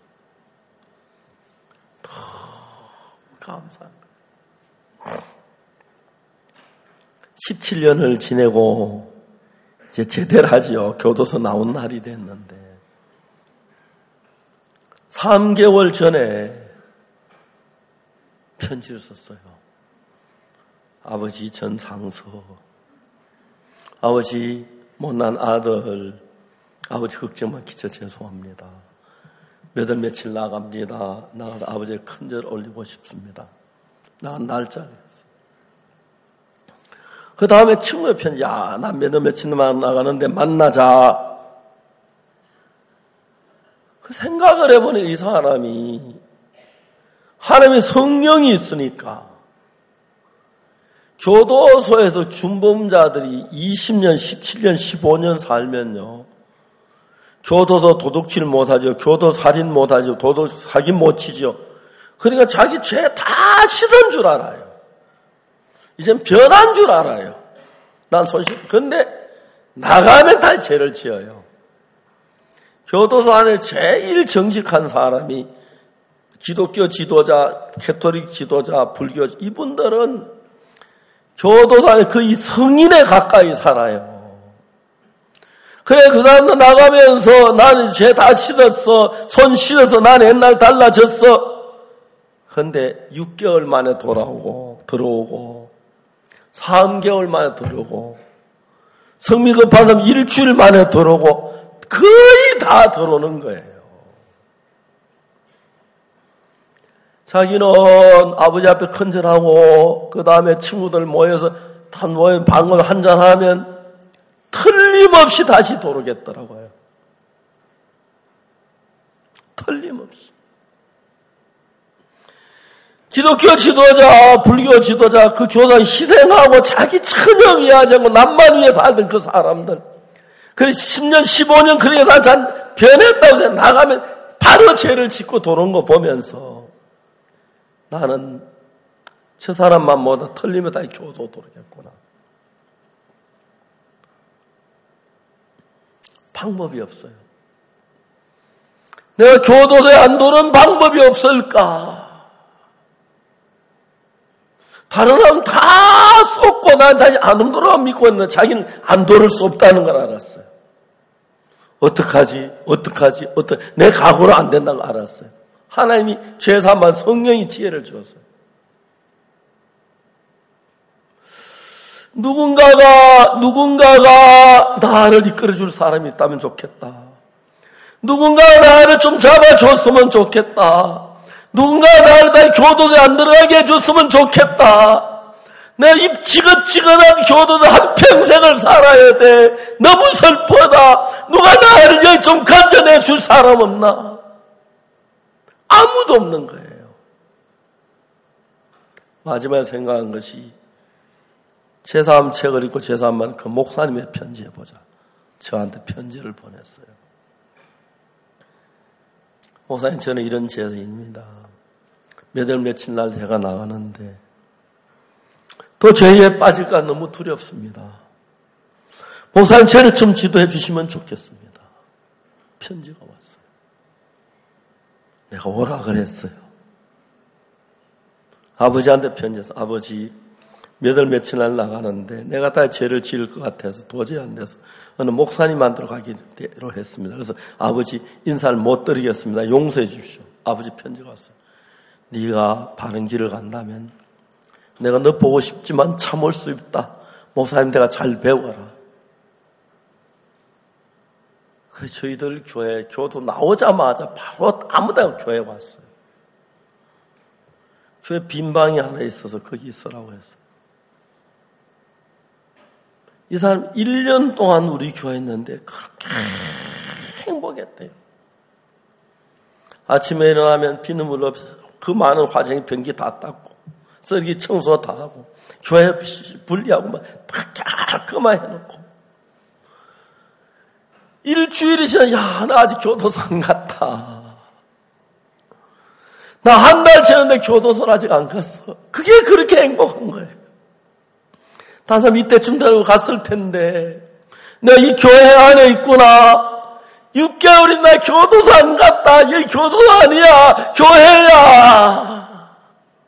감사합니다. 십칠 년을 지내고 이제 제대를 하지요. 교도소 나온 날이 됐는데 삼 개월 전에 편지를 썼어요. 아버지 전상서, 아버지 못난 아들, 아버지 걱정만 끼쳐 죄송합니다. 몇 월 며칠 나갑니다. 나가서 아버지의 큰절 올리고 싶습니다. 나간 날짜를. 그 다음에 친구의 편지, 야, 나 몇 월 며칠만 나가는데 만나자. 그 생각을 해보니 이 사람이 하나님의 성령이 있으니까 교도소에서 준범자들이 이십 년, 십칠 년, 십오 년 살면요. 교도소 도둑질 못하죠. 교도 살인 못하죠. 도둑 사기 못 치죠. 그러니까 자기 죄 다 씻은 줄 알아요. 이젠 변한 줄 알아요. 난 손실. 근데 나가면 다시 죄를 지어요. 교도소 안에 제일 정직한 사람이 기독교 지도자, 캐토릭 지도자, 불교 이분들은 교도소 안에 거의 성인에 가까이 살아요. 그래, 그 사람도 나가면서 나는 죄 다 씻었어. 손 씻어서 난 옛날 달라졌어. 근데 육 개월 만에 돌아오고, 들어오고, 삼 개월 만에 들어오고, 성미 급한 사람 일주일 만에 들어오고, 거의 다 들어오는 거예요. 자기는 아버지 앞에 큰절하고, 그 다음에 친구들 모여서 한 모여 방을 한잔하면, 틀림없이 다시 돌아오겠더라고요. 틀림없이. 기독교 지도자, 불교 지도자, 그 교사 희생하고 자기 전혀 위하지 않고 남만 위해 살던 그 사람들. 그래서 십 년, 십오 년 그렇게 살자 변했다고 해서 나가면 바로 죄를 짓고 돌아온 거 보면서 나는 저 사람만 모두 틀리면 다 교도 돌아오겠구나. 방법이 없어요. 내가 교도소에 안 도는 방법이 없을까? 다른 사람 다 쏟고 난 다시 안 돌아 믿고 있는데 자기는 안 돌을 수 없다는 걸 알았어요. 어떡하지? 어떡하지? 어떡 내 각오로 안 된다는 걸 알았어요. 하나님이 죄사만 성령이 지혜를 주었어요. 누군가가, 누군가가 나를 이끌어줄 사람이 있다면 좋겠다. 누군가가 나를 좀 잡아줬으면 좋겠다. 누군가가 나를 다시 교도소에 안 들어가게 해줬으면 좋겠다. 내 입 지긋지긋한 교도소 한평생을 살아야 돼. 너무 슬프다. 누가 나를 여기 좀 건져내 줄 사람 없나? 아무도 없는 거예요. 마지막에 생각한 것이 제사함 책을 읽고 제사함만 그 목사님의 편지해보자. 저한테 편지를 보냈어요. 목사님, 저는 이런 죄인입니다. 몇 월 며칠 날 제가 나가는데 또 죄에 빠질까 너무 두렵습니다. 목사님, 저를 좀 지도해 주시면 좋겠습니다. 편지가 왔어요. 내가 오라 그랬어요. 아버지한테 편지해서 아버지 몇 월 며칠 날 나가는데 내가 다 죄를 지을 것 같아서 도저히 안 돼서 어느 목사님한테로 가기로 했습니다. 그래서 아버지 인사를 못 드리겠습니다. 용서해 주십시오. 아버지 편지가 왔어요. 네가 바른 길을 간다면 내가 너 보고 싶지만 참을 수 있다. 목사님 내가 잘 배워라. 그래서 저희들 교회 교도 나오자마자 바로 아무데나 교회에 왔어요. 교회 빈 방이 하나 있어서 거기 있으라고 했어요. 이 사람 일 년 동안 우리 교회에 있는데 그렇게 행복했대요. 아침에 일어나면 비눗물 없어 그 많은 화장이 변기 다 닦고 쓰레기 청소 다 하고 교회 분리하고 막 깔끔하게 해놓고 일주일이 지나 야, 나 아직 교도소 안 갔다. 나 한 달 지났는데 교도소를 아직 안 갔어. 그게 그렇게 행복한 거예요. 다른 사람 이때쯤 되고 갔을 텐데 내가 이 교회 안에 있구나. 육 개월이 나 교도소 안 갔다. 여기 교도소 아니야. 교회야.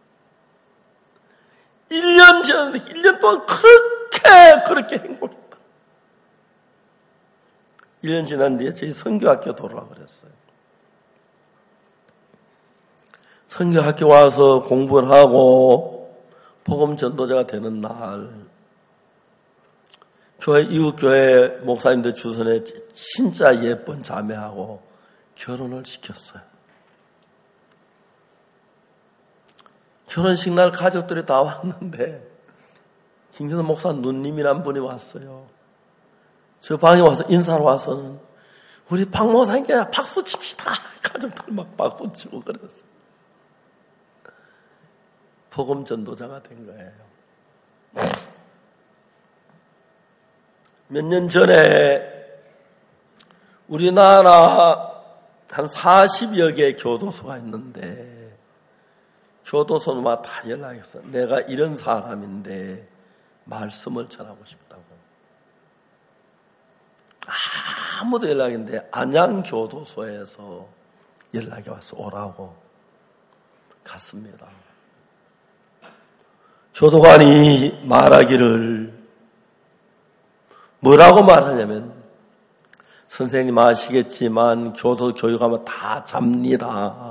일 년 지났는데 일 년 동안 그렇게 그렇게 행복했다. 일 년 지난 뒤에 저희 선교학교 돌아오라 그랬어요. 선교학교 와서 공부를 하고 복음 전도자가 되는 날 교회, 이웃 교회 목사님들 주선에 진짜 예쁜 자매하고 결혼을 시켰어요. 결혼식 날 가족들이 다 왔는데 김경선 목사 누님이란 분이 왔어요. 저 방에 와서 인사로 와서는 우리 박 목사님께 박수 칩시다. 가족들 막 박수 치고 그랬어요. 복음 전도자가 된 거예요. 몇 년 전에 우리나라 한 사십여 개 교도소가 있는데 교도소마다 다 연락했어. 내가 이런 사람인데 말씀을 전하고 싶다고. 아무도 연락인데 안양교도소에서 연락이 와서 오라고 갔습니다. 교도관이 말하기를 뭐라고 말하냐면, 선생님 아시겠지만 교도 교육하면 다 잡니다.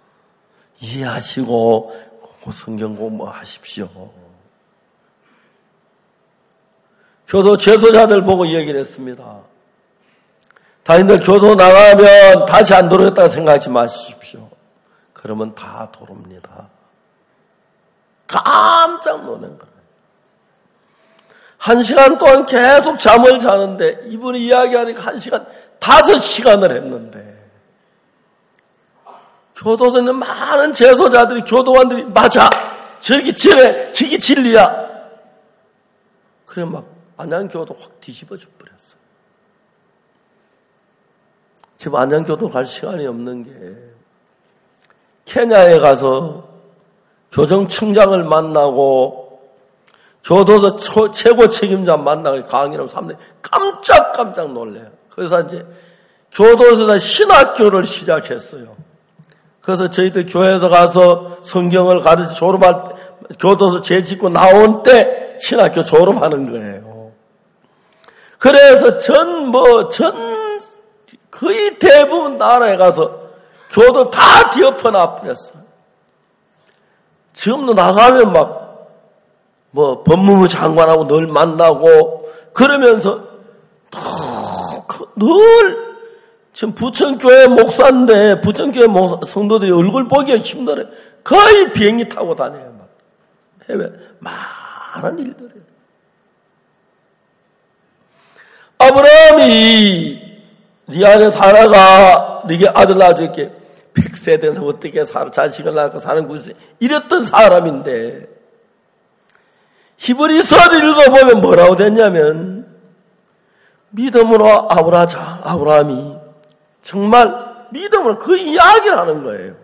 이해하시고 성경 공부하십시오. 교도 재소자들 보고 얘기를 했습니다. 당신들 교도 나가면 다시 안 돌아오겠다고 생각하지 마십시오. 그러면 다 돌아옵니다. 깜짝 놀란 거예요. 한 시간 동안 계속 잠을 자는데 이분이 이야기하니까 한 시간, 다섯 시간을 했는데 교도소에 있는 많은 재소자들이, 교도관들이 맞아! 저렇게 지내! 저게 진리야! 그래 막 안양교도 확 뒤집어져 버렸어. 지금 안양교도 갈 시간이 없는 게, 케냐에 가서 교정청장을 만나고 교도소 초, 최고 책임자 만나고 강의를 하면 깜짝깜짝 놀래요. 그래서 이제 교도소에서 신학교를 시작했어요. 그래서 저희들 교회에서 가서 성경을 가르쳐 졸업할, 교도소 재짓고 나온 때 신학교 졸업하는 거예요. 그래서 전, 뭐, 전, 거의 대부분 나라에 가서 교도 다 뒤엎어놔 버렸어요. 지금도 나가면 막, 뭐, 법무부 장관하고 늘 만나고, 그러면서, 늘, 지금 부천교회 목사인데, 부천교회 목사, 성도들이 얼굴 보기가 힘들어요. 거의 비행기 타고 다녀요. 막. 해외. 많은 일들이에요. 아브라함이, 네 안에 사라가, 네게 아들 낳아줄게. 백 세대는 어떻게 살, 자식을 낳고 사는 곳이 이랬던 사람인데, 히브리서를 읽어보면 뭐라고 됐냐면, 믿음으로 아브라자, 아브라함이 정말 믿음으로 그 이야기를 하는 거예요.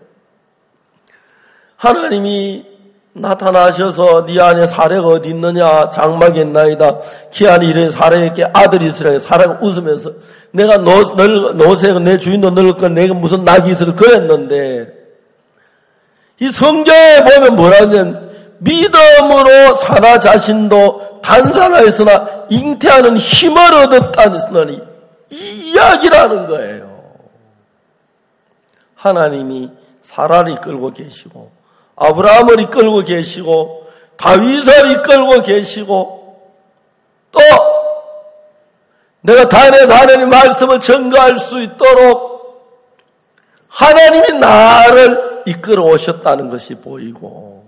하나님이 나타나셔서 네 안에 사례가 어디 있느냐, 장막에 있나이다. 기한이 이래 사례에게 아들이 있으라. 사례가 웃으면서 내가 노, 늙, 노새가 내 주인도 늙고 내가 무슨 낙이 있으라 그랬는데, 이 성경에 보면 뭐라냐면 믿음으로 사라 자신도 단산하였으나 잉태하는 힘을 얻었다니 이 이야기를 하는 거예요. 하나님이 사라를 이끌고 계시고 아브라함을 이끌고 계시고 다윗을 이끌고 계시고 또 내가 단에서 하나님 말씀을 전가할 수 있도록 하나님이 나를 이끌어 오셨다는 것이 보이고,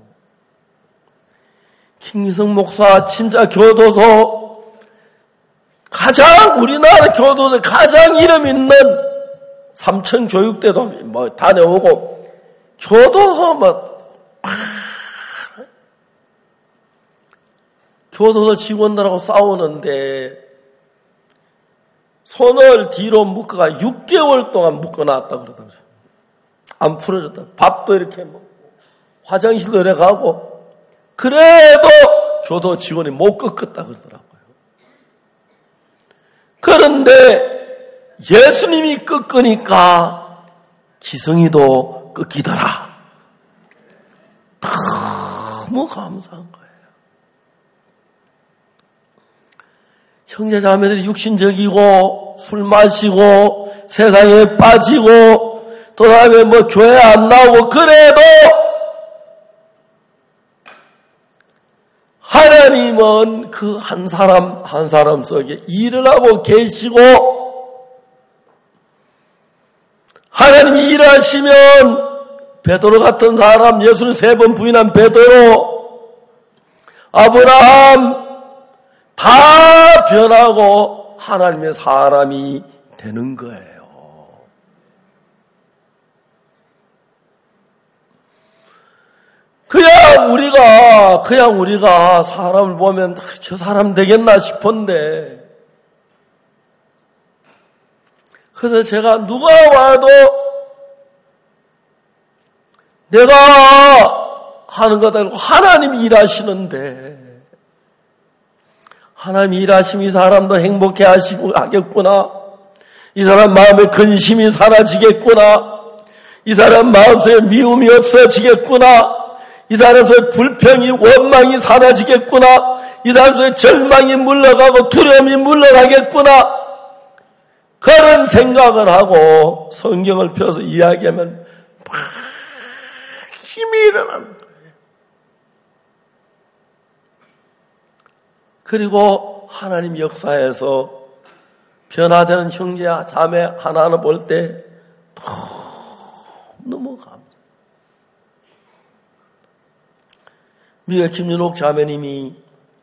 김기성 목사 진짜 교도소 가장 우리나라 교도소 가장 이름 있는 삼천 교육대도 뭐 다녀오고 교도소 뭐 교도소 직원들하고 싸우는데 손을 뒤로 묶어가 육 개월 동안 묶어놨다 그러더라고요. 안 풀어졌다. 밥도 이렇게 먹고 화장실도 이렇게 가고 그래도 교도 직원이 못 꺾었다 그러더라고요. 그런데 예수님이 꺾으니까 기성이도 꺾이더라. 너무 감사한 거예요. 형제자매들이 육신적이고 술 마시고 세상에 빠지고 또 다음에 뭐 교회 안 나오고 그래도 하나님은 그 한 사람 한 사람 속에 일을 하고 계시고 하나님이 일하시면 베드로 같은 사람, 예수를 세 번 부인한 베드로, 아브라함 다 변하고 하나님의 사람이 되는 거예요. 그야 그냥 우리가, 그냥 우리가 사람을 보면 저 사람 되겠나 싶은데, 그래서 제가 누가 와도 내가 하는 것 아니고 하나님이 일하시는데, 하나님이 일하시면 이 사람도 행복해 하시고 하겠구나. 이 사람 마음에 근심이 사라지겠구나. 이 사람 마음속에 미움이 없어지겠구나. 이 사람 속에 불평이 원망이 사라지겠구나. 이 사람 속에 절망이 물러가고 두려움이 물러가겠구나. 그런 생각을 하고 성경을 펴서 이야기하면 막 힘이 일어나는 거예요. 그리고 하나님 역사에서 변화되는 형제와 자매 하나하나 볼 때 너무 감사해요. 미국 김윤옥 자매님이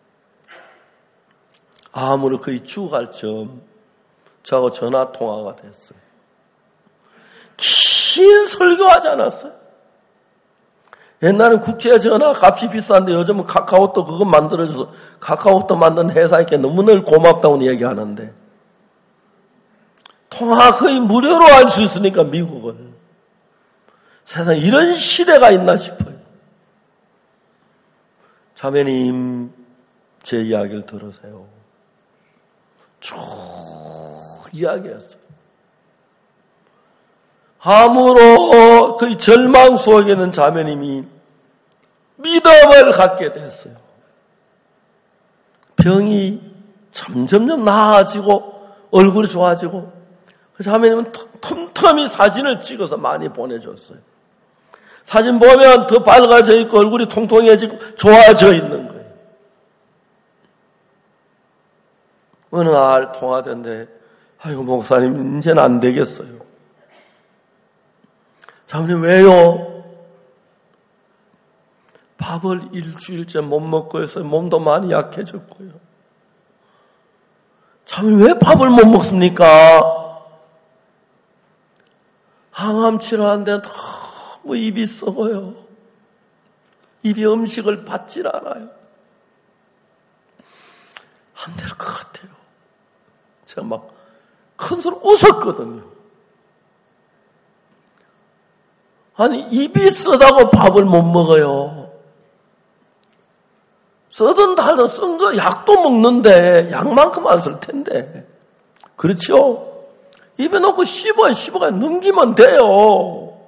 암으로 거의 죽어갈 점 저하고 전화 통화가 됐어요. 긴 설교하지 않았어요. 옛날엔 국제 전화 값이 비싼데 요즘은 카카오톡 그거 만들어줘서 카카오톡 만든 회사에게 너무나 고맙다고 얘기하는데 통화 거의 무료로 할 수 있으니까 미국은 세상에 이런 시대가 있나 싶어요. 자매님 제 이야기를 들으세요. 쭉 이야기했어요. 암으로 거의 절망 속에 있는 자매님이 믿음을 갖게 됐어요. 병이 점점점 나아지고 얼굴이 좋아지고 그 자매님은 틈틈이 사진을 찍어서 많이 보내줬어요. 사진 보면 더 밝아져 있고 얼굴이 통통해지고 좋아져 있는 거예요. 어느 날 통화된데 아이고 목사님 이제는 안 되겠어요. 자매님 왜요? 밥을 일주일째 못 먹고 해서 몸도 많이 약해졌고요. 자매님 왜 밥을 못 먹습니까? 항암 치료하는데 너무 입이 썩어요. 입이 음식을 받질 않아요. 안 될 것 같아요. 제가 막 큰 소리 웃었거든요. 아니 입이 쓰다고 밥을 못 먹어요. 쓰든 달든 쓴 거 약도 먹는데 약만큼 안 쓸 텐데. 그렇죠? 입에 넣고 씹어요. 씹어가 넘기면 돼요.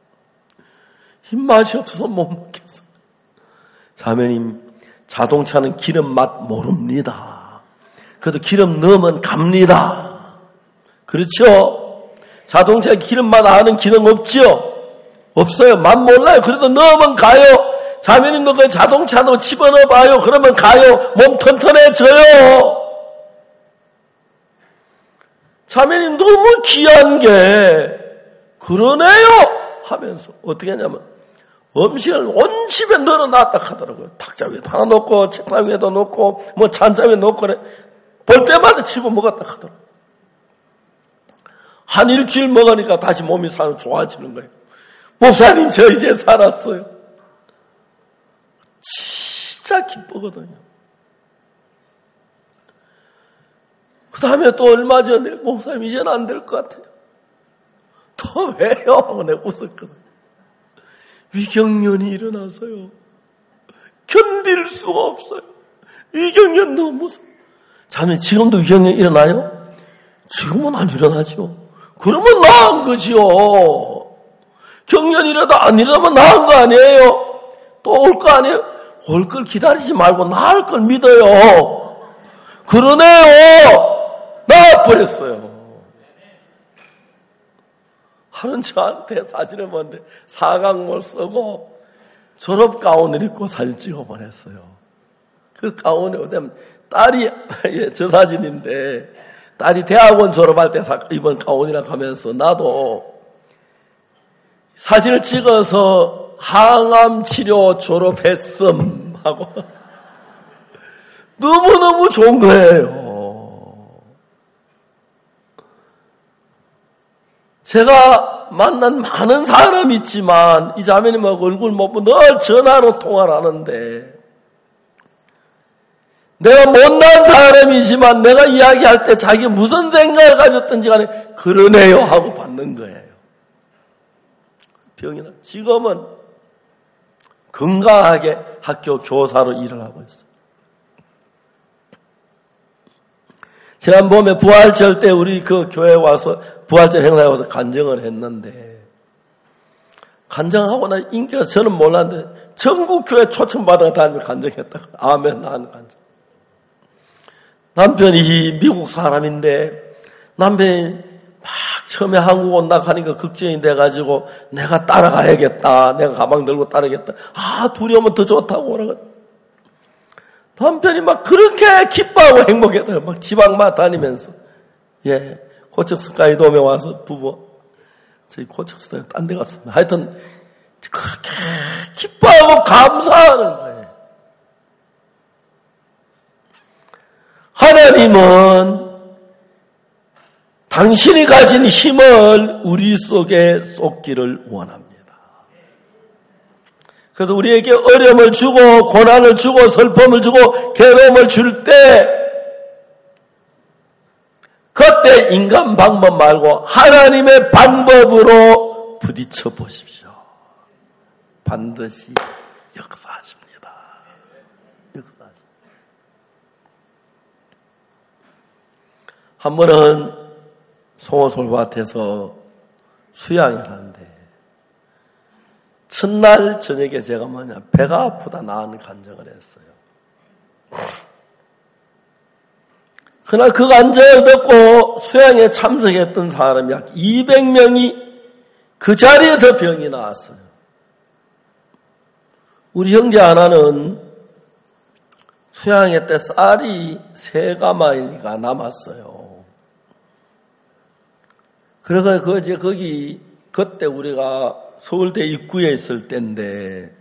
입맛이 없어서 못 먹겠어. 자매님 자동차는 기름 맛 모릅니다. 그래도 기름 넣으면 갑니다. 그렇죠? 자동차에 기름 맛 아는 기능 없죠? 없어요. 맛 몰라요. 그래도 넣으면 가요. 자매님도 그 자동차도 집어넣어 봐요. 그러면 가요. 몸 튼튼해져요. 자매님 너무 귀한 게 그러네요 하면서 어떻게 하냐면 음식을 온 집에 널어놨다 하더라고요. 탁자 위에도 하나 놓고 책상 위에도 놓고 뭐 잔자 위에 놓고 그래. 볼 때마다 집어 먹었다 하더라고요. 한 일주일 먹으니까 다시 몸이 살 좋아지는 거예요. 목사님 저 이제 살았어요. 진짜 기쁘거든요. 그 다음에 또 얼마 전에 목사님 이제는 안 될 것 같아요. 또 왜요? 하고 내가 웃었거든요. 위경련이 일어나서요. 견딜 수가 없어요. 위경련 너무 무서워. 자매 지금도 위경련 일어나요? 지금은 안 일어나죠. 그러면 나은 거지요. 경련이라도 안 일어나면 나은 거 아니에요? 또 올 거 아니에요? 올 걸 기다리지 말고 나을 걸 믿어요. 그러네요. 나아버렸어요. 하는 저한테 사진을 보는데 사각몰 쓰고 졸업 가운을 입고 사진 찍어 보냈어요. 그 가운에 어쩌면 딸이 예, 저 사진인데 딸이 대학원 졸업할 때 입은 가운이라고 하면서 나도 사진을 찍어서 항암 치료 졸업했음 하고 너무너무 좋은 거예요. 제가 만난 많은 사람이 있지만 이 자매님하고 얼굴 못 보고 늘 전화로 통화를 하는데 내가 못난 사람이지만 내가 이야기할 때 자기 무슨 생각을 가졌든지 간에 그러네요 하고 받는 거예요. 병이 나. 지금은 건강하게 학교 교사로 일을 하고 있어요. 지난번에 부활절 때 우리 그 교회에 와서 부활절 행사에 와서 간증을 했는데 간증하고 나 인기가 저는 몰랐는데 전국 교회 초청받아 다니며 간증했다고. 아멘. 나는 간증. 남편이 미국 사람인데 남편이 막 처음에 한국 온다 하니까 걱정이 돼가지고 내가 따라가야겠다. 내가 가방 들고 따라가겠다. 아, 둘이 오면 더 좋다고 그러거든. 남편이 막 그렇게 기뻐하고 행복했다고 막 지방만 다니면서 예 고척스카이 돔에 와서 부부 저희 고척스카이 딴 데 갔습니다. 하여튼 그렇게 기뻐하고 감사하는 거예요. 하나님은 당신이 가진 힘을 우리 속에 쏟기를 원합니다. 그래서 우리에게 어려움을 주고 고난을 주고 슬픔을 주고 괴로움을 줄 때 그때 인간 방법 말고 하나님의 방법으로 부딪혀 보십시오. 반드시 역사하십니다. 역사하십니다. 한 번은 송호솔밭에서 수양을 하는데 첫날 저녁에 제가 뭐냐 배가 아프다 나는 간증을 했어요. 그날 그 간증을 듣고 수양에 참석했던 사람이 약 이백 명이 그 자리에서 병이 나왔어요. 우리 형제 하나는 수양회 때 쌀이 세 가마니가 남았어요. 그래서 그 이제 거기 그때 우리가 서울대 입구에 있을 때인데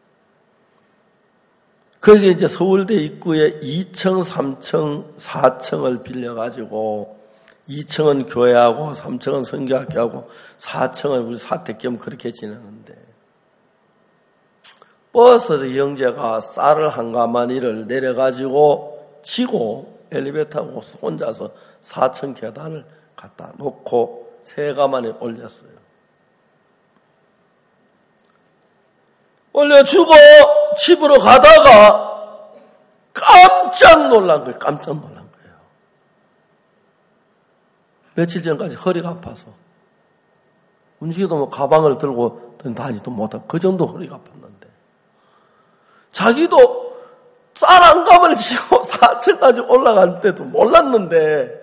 거기 이제 서울대 입구에 이 층, 삼 층, 사 층을 빌려가지고 이 층은 교회하고 삼 층은 선교학교하고 사 층은 우리 사택겸 그렇게 지내는데 버스에서 이 형제가 쌀을 한 가마니를 내려가지고 지고 엘리베이터 타고 혼자서 사 층 계단을 갖다 놓고 세 가마니 올렸어요. 올려주고 집으로 가다가 깜짝 놀란 거예요. 깜짝 놀란 거예요. 며칠 전까지 허리가 아파서 움직여도 뭐 가방을 들고 다니도 못하고 그 정도 허리가 아팠는데 자기도 쌀 한 가마를 지고 사 층까지 올라갈 때도 몰랐는데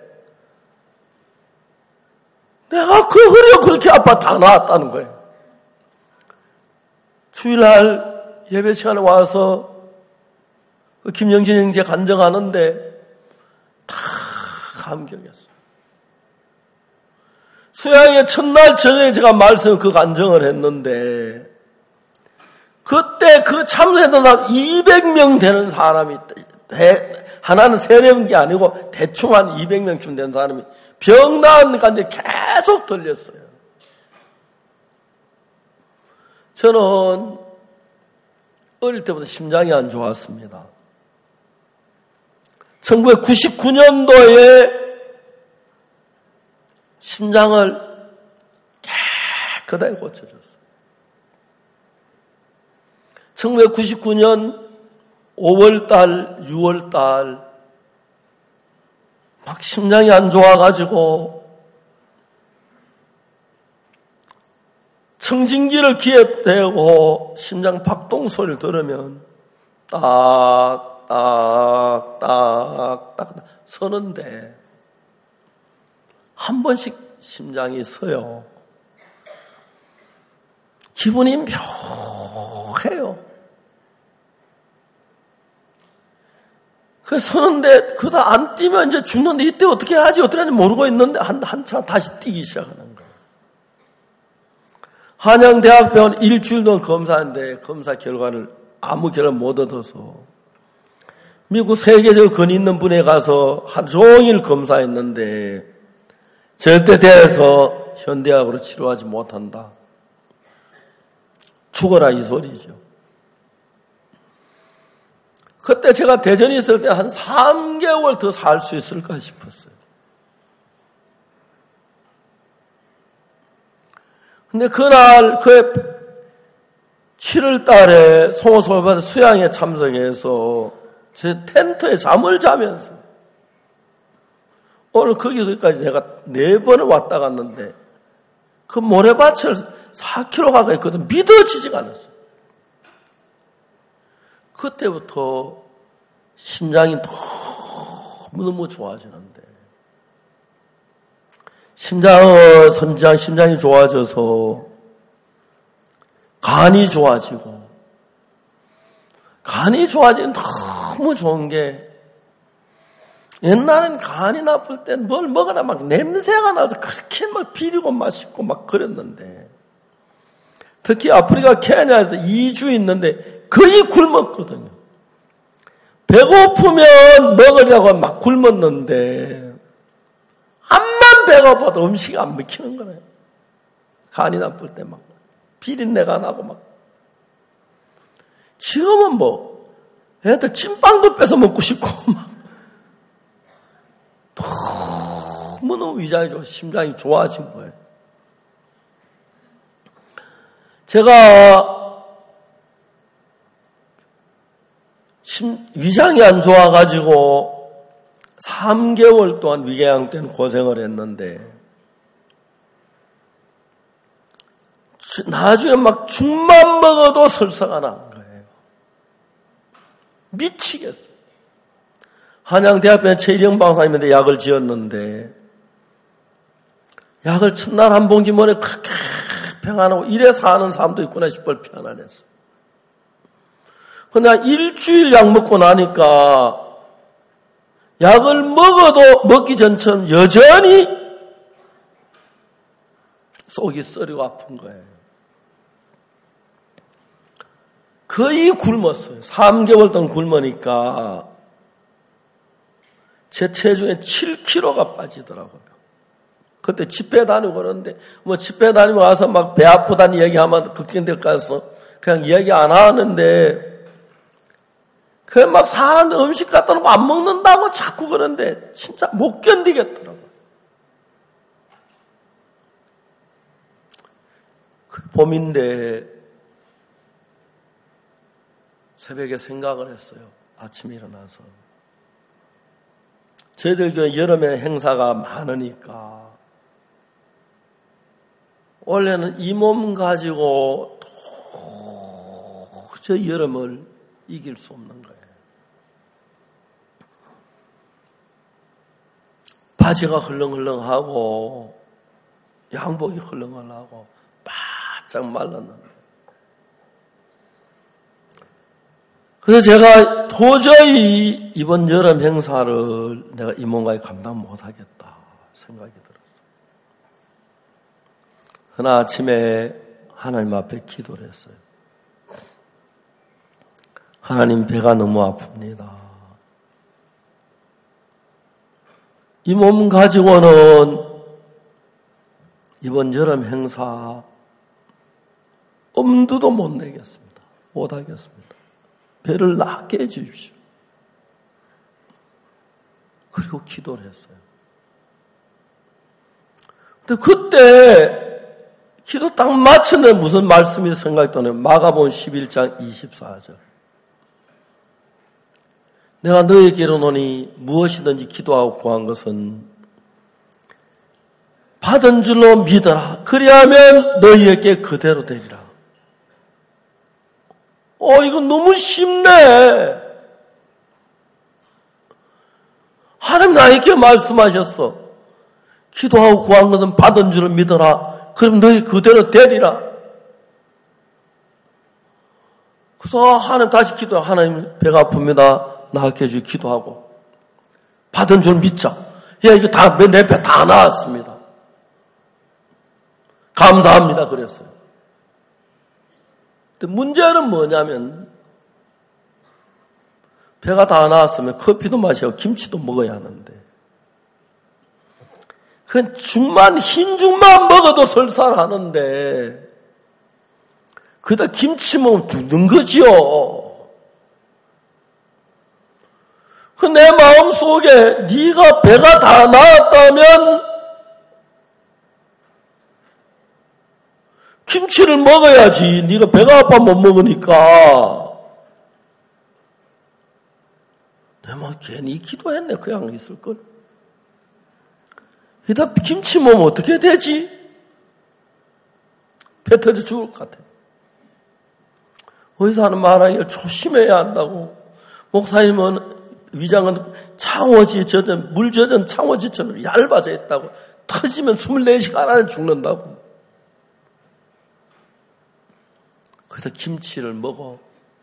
내가 그 허리가 그렇게 아파 다 나았다는 거예요. 주일날 예배 시간에 와서 그 김영진 형제 간증하는데 다 감격했어요. 수양의 첫날 저녁에 제가 말씀 그 간증을 했는데 그때 그 참석했던 사람 이백 명 되는 사람이 하나는 세네 게 아니고 대충 한 이백 명쯤 되는 사람이 병 나은 간증 계속 들렸어요. 저는 어릴 때부터 심장이 안 좋았습니다. 천구백구십구 년도에 심장을 깨끗하게 고쳐줬어요. 천구백구십구 년 오월달, 유월달 막 심장이 안 좋아가지고 청진기를 귀에 대고 심장 박동 소리를 들으면 딱, 딱, 딱, 딱 서는데 한 번씩 심장이 서요. 기분이 묘해요. 그 서는데 그다 안 뛰면 이제 죽는데 이때 어떻게 하지 어떻게 하지 모르고 있는데 한 한참 다시 뛰기 시작하는 거예요. 한양대학병원 일주일 동안 검사했는데 검사 결과를 아무 결과 못 얻어서 미국 세계적 근위 있는 분에 가서 하루 종일 검사했는데 절대 대해서 현대학으로 치료하지 못한다. 죽어라 이 소리죠. 그때 제가 대전에 있을 때 한 삼 개월 더 살 수 있을까 싶었어요. 근데 그날 그 칠월 달에 송호sol밭 수양에 참석해서 제 텐트에 잠을 자면서 오늘 거기까지 내가 네 번을 왔다 갔는데 그 모래밭을 사 킬로미터 가까이 있거든. 믿어지지가 않았어요. 그때부터 심장이 너무너무 좋아지는데 심장을 선장 심장이 좋아져서 간이 좋아지고 간이 좋아지면 너무 좋은 게 옛날엔 간이 나쁠 땐 뭘 먹어라 막 냄새가 나서 그렇게 막 비리고 맛있고 막 그랬는데 특히 아프리카 케냐에서 이 주 있는데 거의 굶었거든요. 배고프면 먹으려고 막 굶었는데 암만 배고파도 음식이 안 먹히는 거예요. 간이 나쁠 때 막 비린내가 나고 막. 지금은 뭐 애들 찐빵도 뺏어 먹고 싶고 막 너무너무 위장이 좋아 심장이 좋아진 거예요. 제가 심, 위장이 안 좋아가지고 삼 개월 동안 위궤양 때는 고생을 했는데 나중에 막 죽만 먹어도 설사가 나는 거예요. 미치겠어요. 한양대학병원 최일영 박사님한테 약을 지었는데 약을 첫날 한 봉지 먹에 그렇게 평안하고 이래 사는 사람도 있구나 싶을 편안했어. 그러나 일주일 약 먹고 나니까 약을 먹어도 먹기 전처럼 여전히 속이 쓰리고 아픈 거예요. 거의 굶었어요. 삼 개월 동안 굶으니까 제 체중에 칠 킬로그램가 빠지더라고요. 그때 집회 다니고 그러는데 뭐 집회 다니고 와서 막 배 아프다는 얘기하면 걱정될까 해서 그냥 얘기 안 하는데 그 막 사람들 음식 갖다 놓고 안 먹는다고 자꾸 그러는데 진짜 못 견디겠더라고요. 그 봄인데 새벽에 생각을 했어요. 아침에 일어나서. 저희들 교회 여름에 행사가 많으니까 원래는 이 몸 가지고 도저히 여름을 이길 수 없는 거예요. 바지가 헐렁헐렁하고 양복이 헐렁헐렁하고 바짝 말랐는데 그래서 제가 도저히 이번 여름 행사를 내가 이 몸까지 감당 못하겠다 생각이 들었어요. 그날 아침에 하나님 앞에 기도를 했어요. 하나님, 배가 너무 아픕니다. 이 몸 가지고는 이번 여름 행사 엄두도 못 내겠습니다. 못 하겠습니다. 배를 낫게 해주십시오. 그리고 기도를 했어요. 근데 그때 기도 딱 마쳤는데 무슨 말씀이 생각이 나냐면 마가복음 십일 장 이십사 절. 내가 너에게 이르노니 무엇이든지 기도하고 구한 것은 받은 줄로 믿어라. 그리하면 너희에게 그대로 되리라. 어, 이거 너무 쉽네. 하나님 나에게 말씀하셨어. 기도하고 구한 것은 받은 줄로 믿어라. 그럼 너희 그대로 되리라. 그래서 하나님 다시 기도, 하나님 배가 아픕니다. 나게 해주기 기도하고 받은 줄 믿자. 예, 이거 다 내 배 다 나왔습니다. 감사합니다. 그랬어요. 근데 문제는 뭐냐면 배가 다 나왔으면 커피도 마시고 김치도 먹어야 하는데 그 죽만, 흰 죽만 먹어도 설사하는데, 그다 김치 먹으면 죽는 거지요. 그 내 마음 속에 네가 배가 다 나았다면 김치를 먹어야지. 네가 배가 아파 못 먹으니까. 내가 괜히 기도했네. 그냥 있을걸. 이다 김치 먹으면 어떻게 되지? 배 터져 죽을 것 같아. 의사는 말하기를 조심해야 한다고. 목사님은 위장은 창워지 젖은, 물 젖은 창워지처럼 얇아져 있다고. 터지면 이십사 시간 안에 죽는다고. 그래서 김치를 먹어.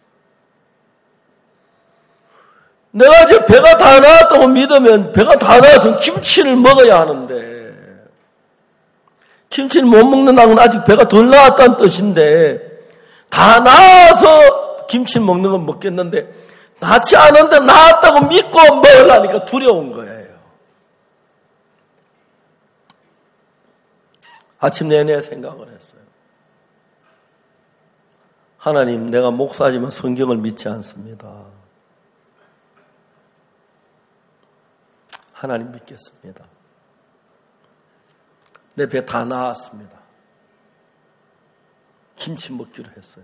내가 이제 배가 다 나왔다고 믿으면 배가 다 나와서 김치를 먹어야 하는데, 김치를 못 먹는다는 건 아직 배가 덜 나왔다는 뜻인데, 다 나와서 김치를 먹는 건 먹겠는데, 낫지 않은데 나았다고 믿고 먹으려니까 두려운 거예요. 아침 내내 생각을 했어요. 하나님, 내가 목사지만 성경을 믿지 않습니다. 하나님 믿겠습니다. 내 배 다 나았습니다. 김치 먹기로 했어요.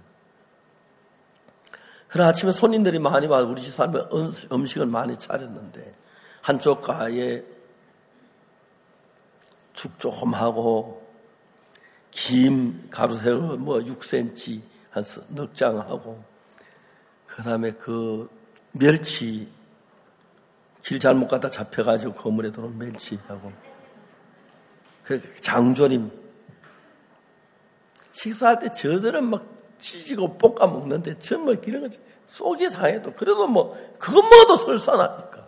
그래 아침에 손님들이 많이 와서 우리 집 삶에 음식을 많이 차렸는데 한쪽 가에 죽 조금 하고 김 가루새우 뭐 육 센티미터 한 넉 장 하고 그 다음에 그 멸치 길 잘못 가다 잡혀가지고 거물에 들어온 멸치하고 그 장조림 식사할 때 저들은 막 찌지고 볶아 먹는데 정말 이런 거 속이 상해도 그래도 뭐 그거 먹어도 설사나니까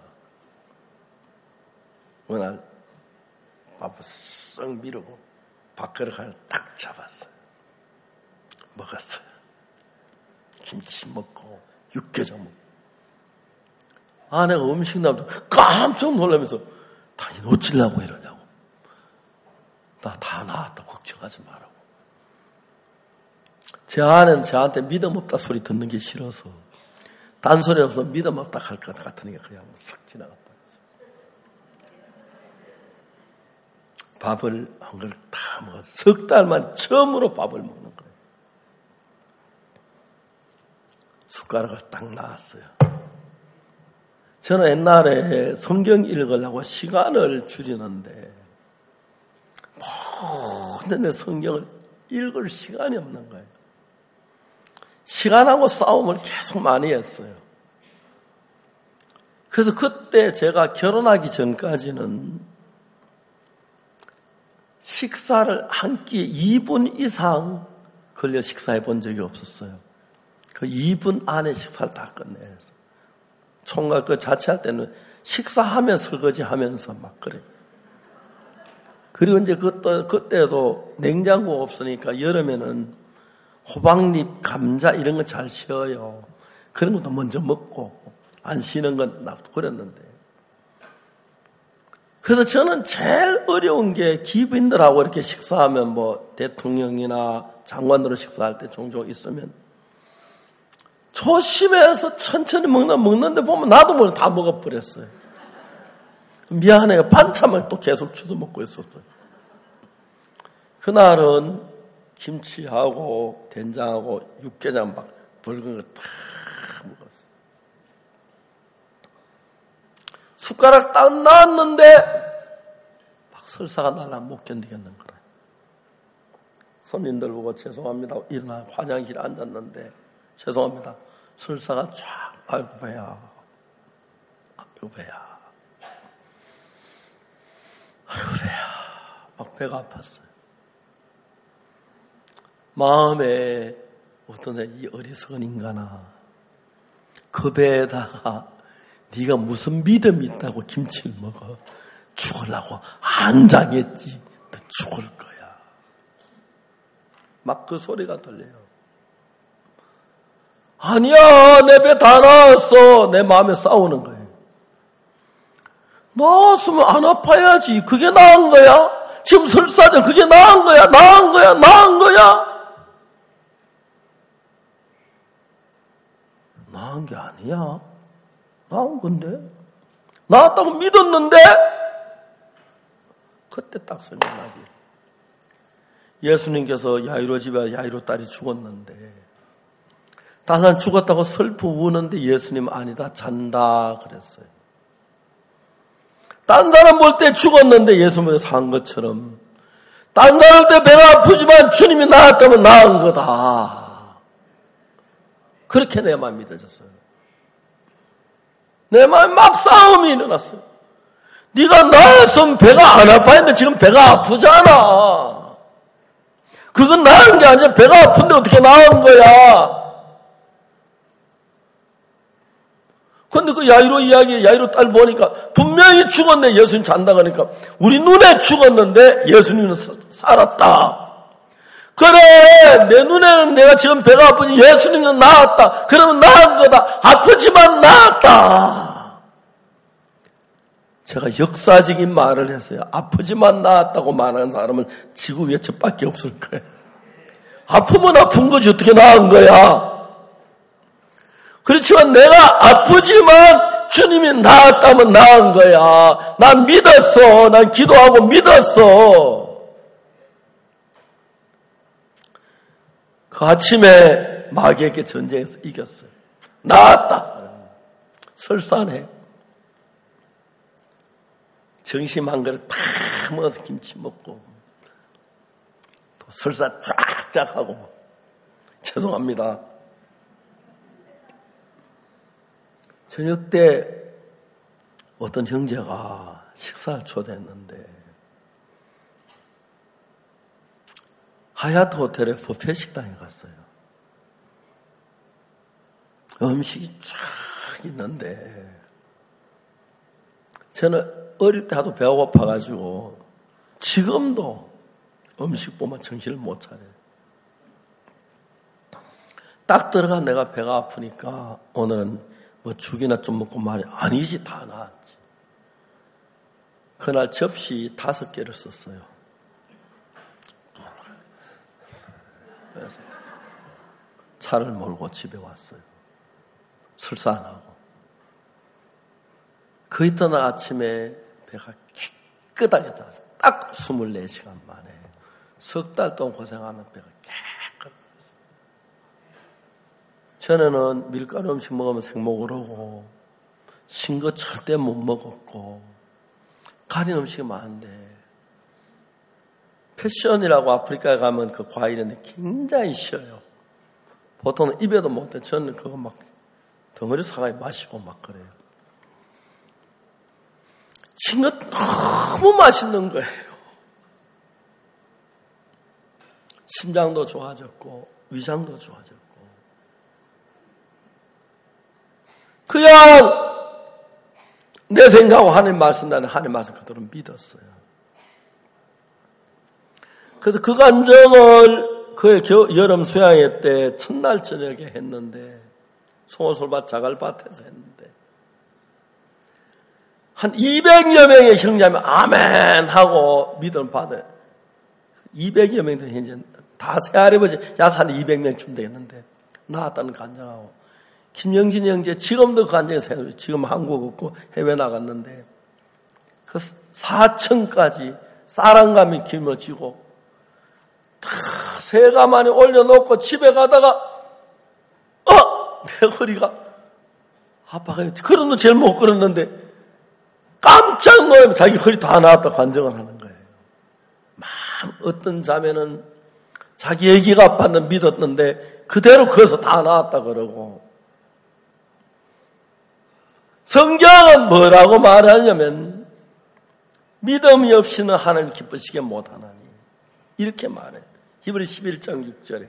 어느 날 밥을 쓱 미루고 밥그릇을 딱 잡았어요. 먹었어요. 김치 먹고 육개장 먹고 아내가 음식 나오면 깜짝 놀라면서 다 놓치려고 이러냐고. 나 다 나왔다 걱정하지 마라고. 제 아내는 저한테 믿음 없다 소리 듣는 게 싫어서 딴소리 없어 믿음 없다 할 것 같으니까 그냥 싹 지나갔다. 밥을 한 걸 다 먹었어요. 석 달 만에 처음으로 밥을 먹는 거예요. 숟가락을 딱 놨어요. 저는 옛날에 성경 읽으려고 시간을 줄이는데 모든 내 성경을 읽을 시간이 없는 거예요. 시간하고 싸움을 계속 많이 했어요. 그래서 그때 제가 결혼하기 전까지는 식사를 한 끼에 이 분 이상 걸려 식사해 본 적이 없었어요. 그 이 분 안에 식사를 다 끝내요. 총각 그 자취할 때는 식사하면 설거지 하면서 막 그래. 그리고 이제 그때, 그때도 냉장고 없으니까 여름에는 호박잎, 감자 이런 거 잘 쉬어요. 그런 것도 먼저 먹고 안 쉬는 건 놔두고 그랬는데. 그래서 저는 제일 어려운 게 기부인들하고 이렇게 식사하면 뭐 대통령이나 장관으로 식사할 때 종종 있으면 조심해서 천천히 먹나 먹는데 보면 나도 모르게 다 먹어버렸어요. 미안해요. 반찬을 또 계속 주워 먹고 있었어요. 그날은 김치하고 된장하고 육개장 막 붉은 거 다 먹었어요. 숟가락 딱 놨는데 막 설사가 날라 못 견디겠는 거라. 손님들 보고 죄송합니다. 일어나 화장실에 앉았는데 죄송합니다. 설사가 쫙 아이고 배야. 아이고 배야. 아이고 배야. 막 배가 아팠어요. 마음에 어떤 이 어리석은 인간아 그 배에다가 네가 무슨 믿음이 있다고 김치를 먹어. 죽으려고 안 자겠지. 너 죽을 거야. 막 그 소리가 들려요. 아니야 내 배 다 나왔어. 내 마음에 싸우는 거예요. 나았으면 안 아파야지. 그게 나은 거야? 지금 설사죠. 그게 나은 거야? 나은 거야? 나은 거야? 나은 게 아니야. 나은 건데. 나았다고 믿었는데 그때 딱 생각나기. 예수님께서 야이로 집에 야이로 딸이 죽었는데 다른 사람 죽었다고 슬퍼 우는데 예수님 아니다. 잔다 그랬어요. 딴 사람 볼 때 죽었는데 예수님이 산 것처럼 딴 사람 때 배가 아프지만 주님이 나았다면 나은 거다. 그렇게 내 마음 믿어졌어요. 내 마음에 막 싸움이 일어났어요. 네가 나았으면 배가 안 아파했는데 지금 배가 아프잖아. 그건 나은 게 아니라 배가 아픈데 어떻게 나은 거야. 근데 그 야이로 이야기, 야이로 딸 보니까 분명히 죽었네. 예수님 잔다 그러니까 우리 눈에 죽었는데 예수님은 살았다. 그래, 내 눈에는 내가 지금 배가 아프니 예수님은 나았다. 그러면 나은 거다. 아프지만 나았다. 제가 역사적인 말을 했어요. 아프지만 나았다고 말하는 사람은 지구 위에 저밖에 없을 거예요. 아프면 아픈 거지 어떻게 나은 거야. 그렇지만 내가 아프지만 주님이 나았다면 나은 거야. 난 믿었어. 난 기도하고 믿었어. 그 아침에 마귀에게 전쟁에서 이겼어요. 나았다. 설사네. 정심 한 그릇 다 먹어서 김치 먹고 또 설사 쫙쫙 하고 죄송합니다. 저녁 때 어떤 형제가 식사를 초대했는데 하얏트 호텔에 뷔페 식당에 갔어요. 음식이 쫙 있는데 저는 어릴 때 하도 배가 고파가지고 지금도 음식 보면 정신을 못 차려요. 딱 들어가 내가 배가 아프니까 오늘은 뭐 죽이나 좀 먹고 말이 아니지 다 나았지. 그날 접시 다섯 개를 썼어요. 그래서 차를 몰고 집에 왔어요. 설사 안 하고. 그 있던 아침에 배가 깨끗하게 잤어요. 딱 이십사 시간 만에. 석 달 동안 고생하는 배가 깨끗하게 잤어요. 전에는 밀가루 음식 먹으면 생목을 하고 신 거 절대 못 먹었고 가린 음식이 많은데 패션이라고 아프리카에 가면 그 과일인데 굉장히 쉬어요. 보통은 입에도 못 대. 저는 그거 막 덩어리 사가지고 마시고 막 그래요. 신 거 너무 맛있는 거예요. 심장도 좋아졌고 위장도 좋아졌고 그냥 내 생각하고 하나님 말씀 나는 하나님 말씀 그대로 믿었어요. 그래서 그 간증을 그의 겨, 여름 수양회 때 첫날 저녁에 했는데 송어솔밭 자갈밭에서 했는데 한 이백여 명의 형제면 아멘 하고 믿음 받아요. 이백여 명 현재 다 새할아버지 약 한 이백 명쯤 되겠는데 나왔다는 간증하고 김영진 형제 지금도 그 간증에서 해요. 지금 한국 없고 해외 나갔는데 그 사천까지 쌀한감이 길어지고 다 세가만에 올려놓고 집에 가다가 어! 내 허리가 아파가요. 걸어도 제일 못 걸었는데 깜짝 놀라면 자기 허리 다 나왔다 간증을 하는 거예요. 막 어떤 자매는 자기 애기가 아팠는 믿었는데 그대로 거기서 다 나왔다 그러고 성경은 뭐라고 말하냐면 믿음이 없이는 하나님 기쁘시게 못하나니 이렇게 말해요. 히브리 십일 장 육 절에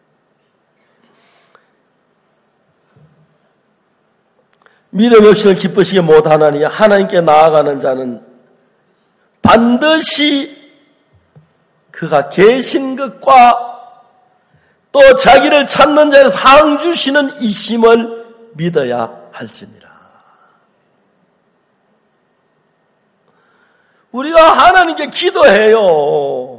믿음이 없이는 기쁘시게 못하나니 하나님께 나아가는 자는 반드시 그가 계신 것과 또 자기를 찾는 자의 상 주시는 이심을 믿어야 할지니라. 우리가 하나님께 기도해요.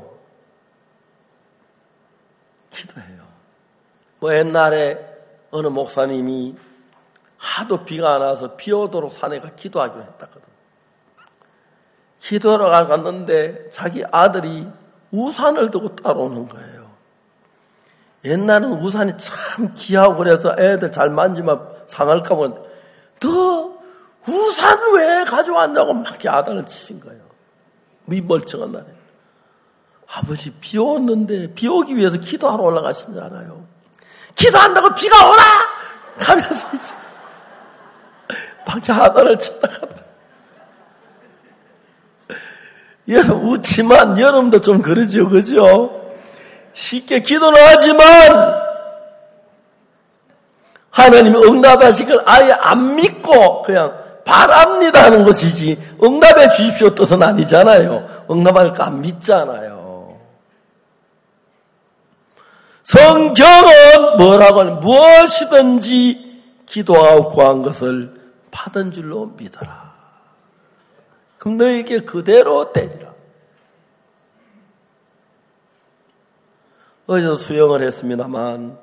기도해요. 뭐 옛날에 어느 목사님이 하도 비가 안 와서 비 오도록 산에 가 기도하기로 했다거든. 기도하러 갔는데 자기 아들이 우산을 들고 따라오는 거예요. 옛날에는 우산이 참 귀하고 그래서 애들 잘 만지면 상할까 봐. 너 우산 왜 가져왔냐고 막 아들을 치신 거예요. 이 멀쩡한 날에. 아버지 비 오는데 비 오기 위해서 기도하러 올라가시잖아요. 기도한다고 비가 오라! 하면서 이제 밖에 아들을 치다가다. 여러분 웃지만 여러분도 좀 그러죠, 그죠? 쉽게 기도는 하지만 하나님이 응답하실 걸 아예 안 믿고 그냥 바랍니다 하는 것이지 응답해 주십시오 뜻은 아니잖아요. 응답할 거 안 믿잖아요. 성경은 뭐라고 하면 무엇이든지 기도하고 구한 것을 받은 줄로 믿어라. 그럼 너에게 그대로 되리라. 어제도 수영을 했습니다만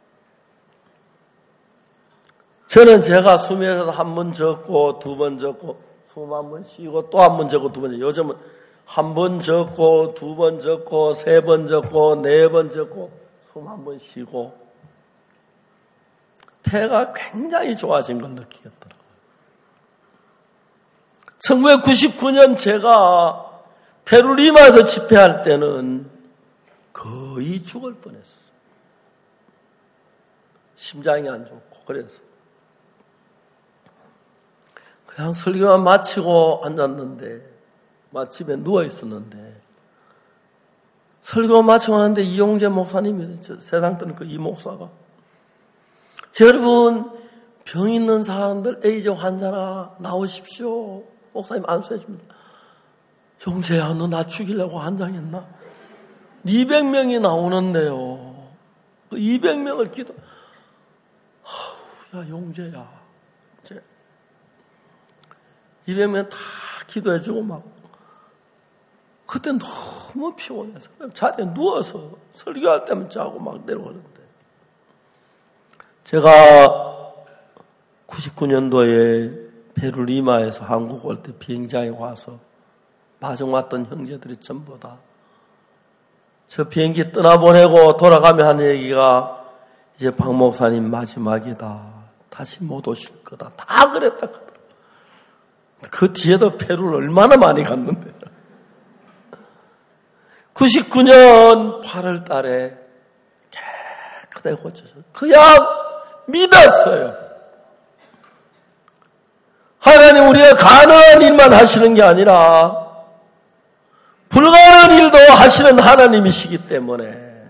저는 제가 숨에서 한 번 적고 두 번 적고 숨 한 번 쉬고 또 한 번 적고 두 번 적고 요즘은 한 번 적고 두 번 적고 세 번 적고 네 번 적고 숨 한 번 쉬고 폐가 굉장히 좋아진 걸 느끼겠더라고요. 천구백구십구 년 제가 페루 리마에서 집회할 때는 거의 죽을 뻔했었어요. 심장이 안 좋고 그래서 그냥 설교만 마치고 앉았는데 집에 누워 있었는데 설교 마치고 하는데 이용재 목사님이 세상 때는 그 이 목사가 여러분 병 있는 사람들 에이즈 환자나 나오십시오. 목사님 안수해 줍니다. 용재야 너 나 죽이려고 환장했나? 이백 명이 나오는데요. 그 이백 명을 기도 아우, 야 용재야 이제 이백 명 다 기도해주고 막 그때 너무 피곤해서 자리에 누워서 설교할 때만 자고 막 내려오는데 제가 구십구 년도에 페루 리마에서 한국 올 때 비행장에 와서 마중 왔던 형제들이 전부 다 저 비행기 떠나보내고 돌아가며 한 얘기가 이제 박 목사님 마지막이다. 다시 못 오실 거다. 다 그랬다. 그 뒤에도 페루를 얼마나 많이 갔는데. 구십구 년 팔월 달에 깨끗하게 고쳐서 그냥 믿었어요. 하나님 우리가 가능한 일만 하시는 게 아니라 불가능한 일도 하시는 하나님이시기 때문에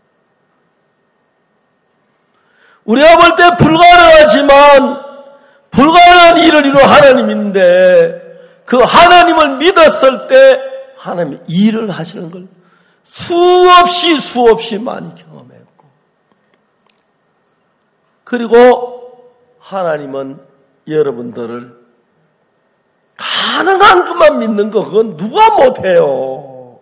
우리가 볼 때 불가능하지만 불가능한 일을 이룬 하나님인데 그 하나님을 믿었을 때 하나님이 일을 하시는 걸 수없이 수없이 많이 경험했고 그리고 하나님은 여러분들을 가능한 것만 믿는 거 그건 누가 못해요.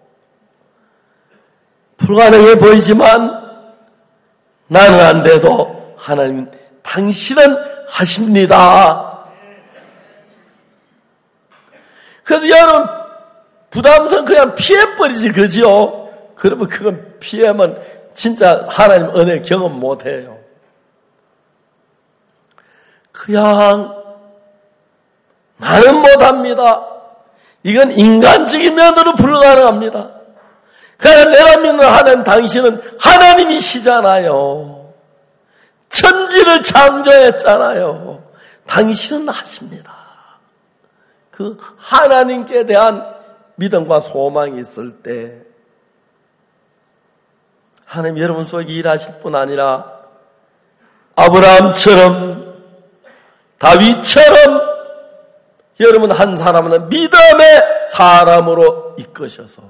불가능해 보이지만 나는 안 돼도 하나님 당신은 하십니다. 그래서 여러분 부담스러운 그냥 피해버리지 그죠? 그러면 그건 피하면 진짜 하나님 은혜를 경험 못해요. 그냥 나는 못합니다. 이건 인간적인 면으로 불가능합니다. 그러나 내가 믿는 하나님 당신은 하나님이시잖아요. 천지를 창조했잖아요. 당신은 하십니다. 그 하나님께 대한 믿음과 소망이 있을 때 하나님 여러분 속에 일하실 뿐 아니라 아브라함처럼 다윗처럼 여러분 한 사람은 믿음의 사람으로 이끄셔서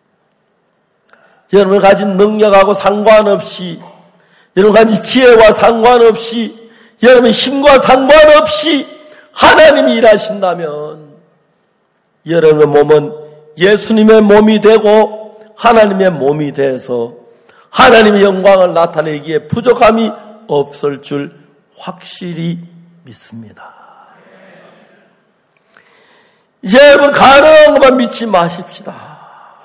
여러분 가진 능력하고 상관없이 여러분 가진 지혜와 상관없이 여러분 힘과 상관없이 하나님이 일하신다면 여러분의 몸은 예수님의 몸이 되고 하나님의 몸이 돼서 하나님의 영광을 나타내기에 부족함이 없을 줄 확실히 믿습니다. 이제 여러분 가능한 것만 믿지 마십시다.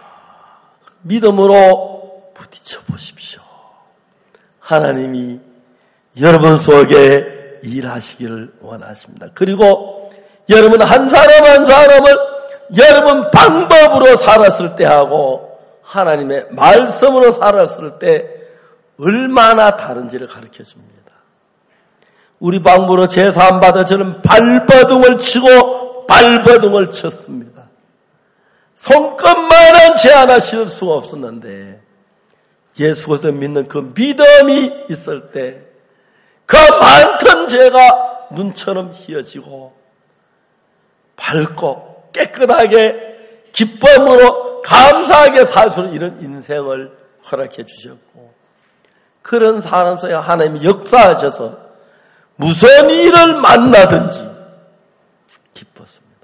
믿음으로 부딪혀 보십시오. 하나님이 여러분 속에 일하시기를 원하십니다. 그리고 여러분 한 사람 한 사람을 여러분 방법으로 살았을 때 하고 하나님의 말씀으로 살았을 때 얼마나 다른지를 가르쳐 줍니다. 우리 방부로 제사 안 받아 저는 발버둥을 치고 발버둥을 쳤습니다. 손끝만은 죄 하나 씻을 수가 없었는데 예수를 믿는 그 믿음이 있을 때 그 많던 죄가 눈처럼 희어지고 밝고 깨끗하게 기쁨으로 감사하게 살 수 있는 이런 인생을 허락해 주셨고 그런 사람 속에 하나님이 역사하셔서 무슨 일을 만나든지 기뻤습니다.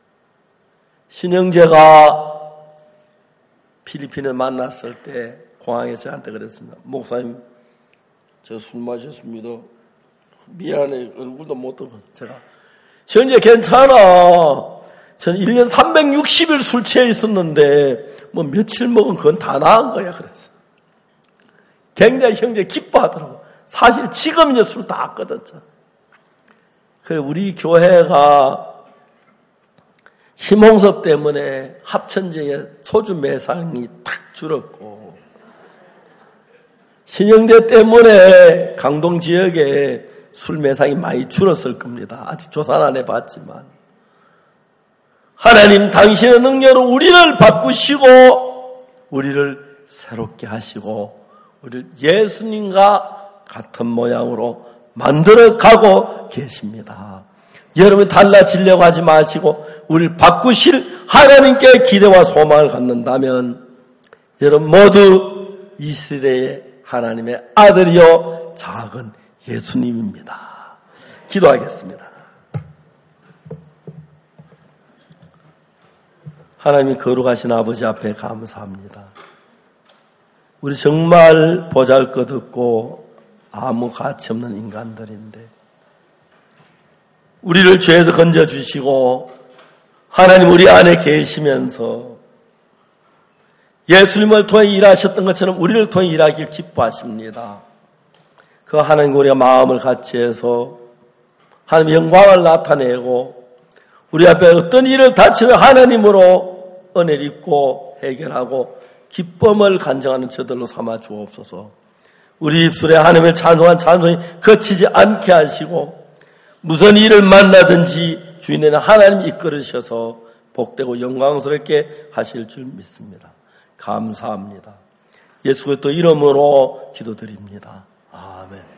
신영재가 필리핀을 만났을 때 공항에서 저한테 그랬습니다. 목사님 저 술 마셨습니다. 미안해. 얼굴도 못 들어. 제가 현재 괜찮아. 저는 일 년 삼백육십 일 술 취해 있었는데 뭐 며칠 먹은 그건 다 나은 거야 그랬어. 굉장히 형제 기뻐하더라고. 사실 지금 이제 술 다 끊었죠. 그래 우리 교회가 심홍섭 때문에 합천제에 소주 매상이 탁 줄었고 신영대 때문에 강동 지역에 술 매상이 많이 줄었을 겁니다. 아직 조사는 안 해봤지만 하나님 당신의 능력으로 우리를 바꾸시고 우리를 새롭게 하시고 우리를 예수님과 같은 모양으로 만들어가고 계십니다. 여러분 달라지려고 하지 마시고 우리를 바꾸실 하나님께 기대와 소망을 갖는다면 여러분 모두 이 시대의 하나님의 아들이요 작은 예수님입니다. 기도하겠습니다. 하나님이 거룩하신 아버지 앞에 감사합니다. 우리 정말 보잘것없고 아무 가치 없는 인간들인데 우리를 죄에서 건져주시고 하나님 우리 안에 계시면서 예수님을 통해 일하셨던 것처럼 우리를 통해 일하길 기뻐하십니다. 그 하나님과 우리가 마음을 같이 해서 하나님의 영광을 나타내고 우리 앞에 어떤 일을 닥치는 하나님으로 은혜를 입고 해결하고 기쁨을 간증하는 저들로 삼아 주옵소서. 우리 입술에 하나님을 찬송한 찬송이 거치지 않게 하시고 무슨 일을 만나든지 주인에는 하나님 이끌으셔서 복되고 영광스럽게 하실 줄 믿습니다. 감사합니다. 예수 그리스도 이름으로 기도드립니다. 아멘.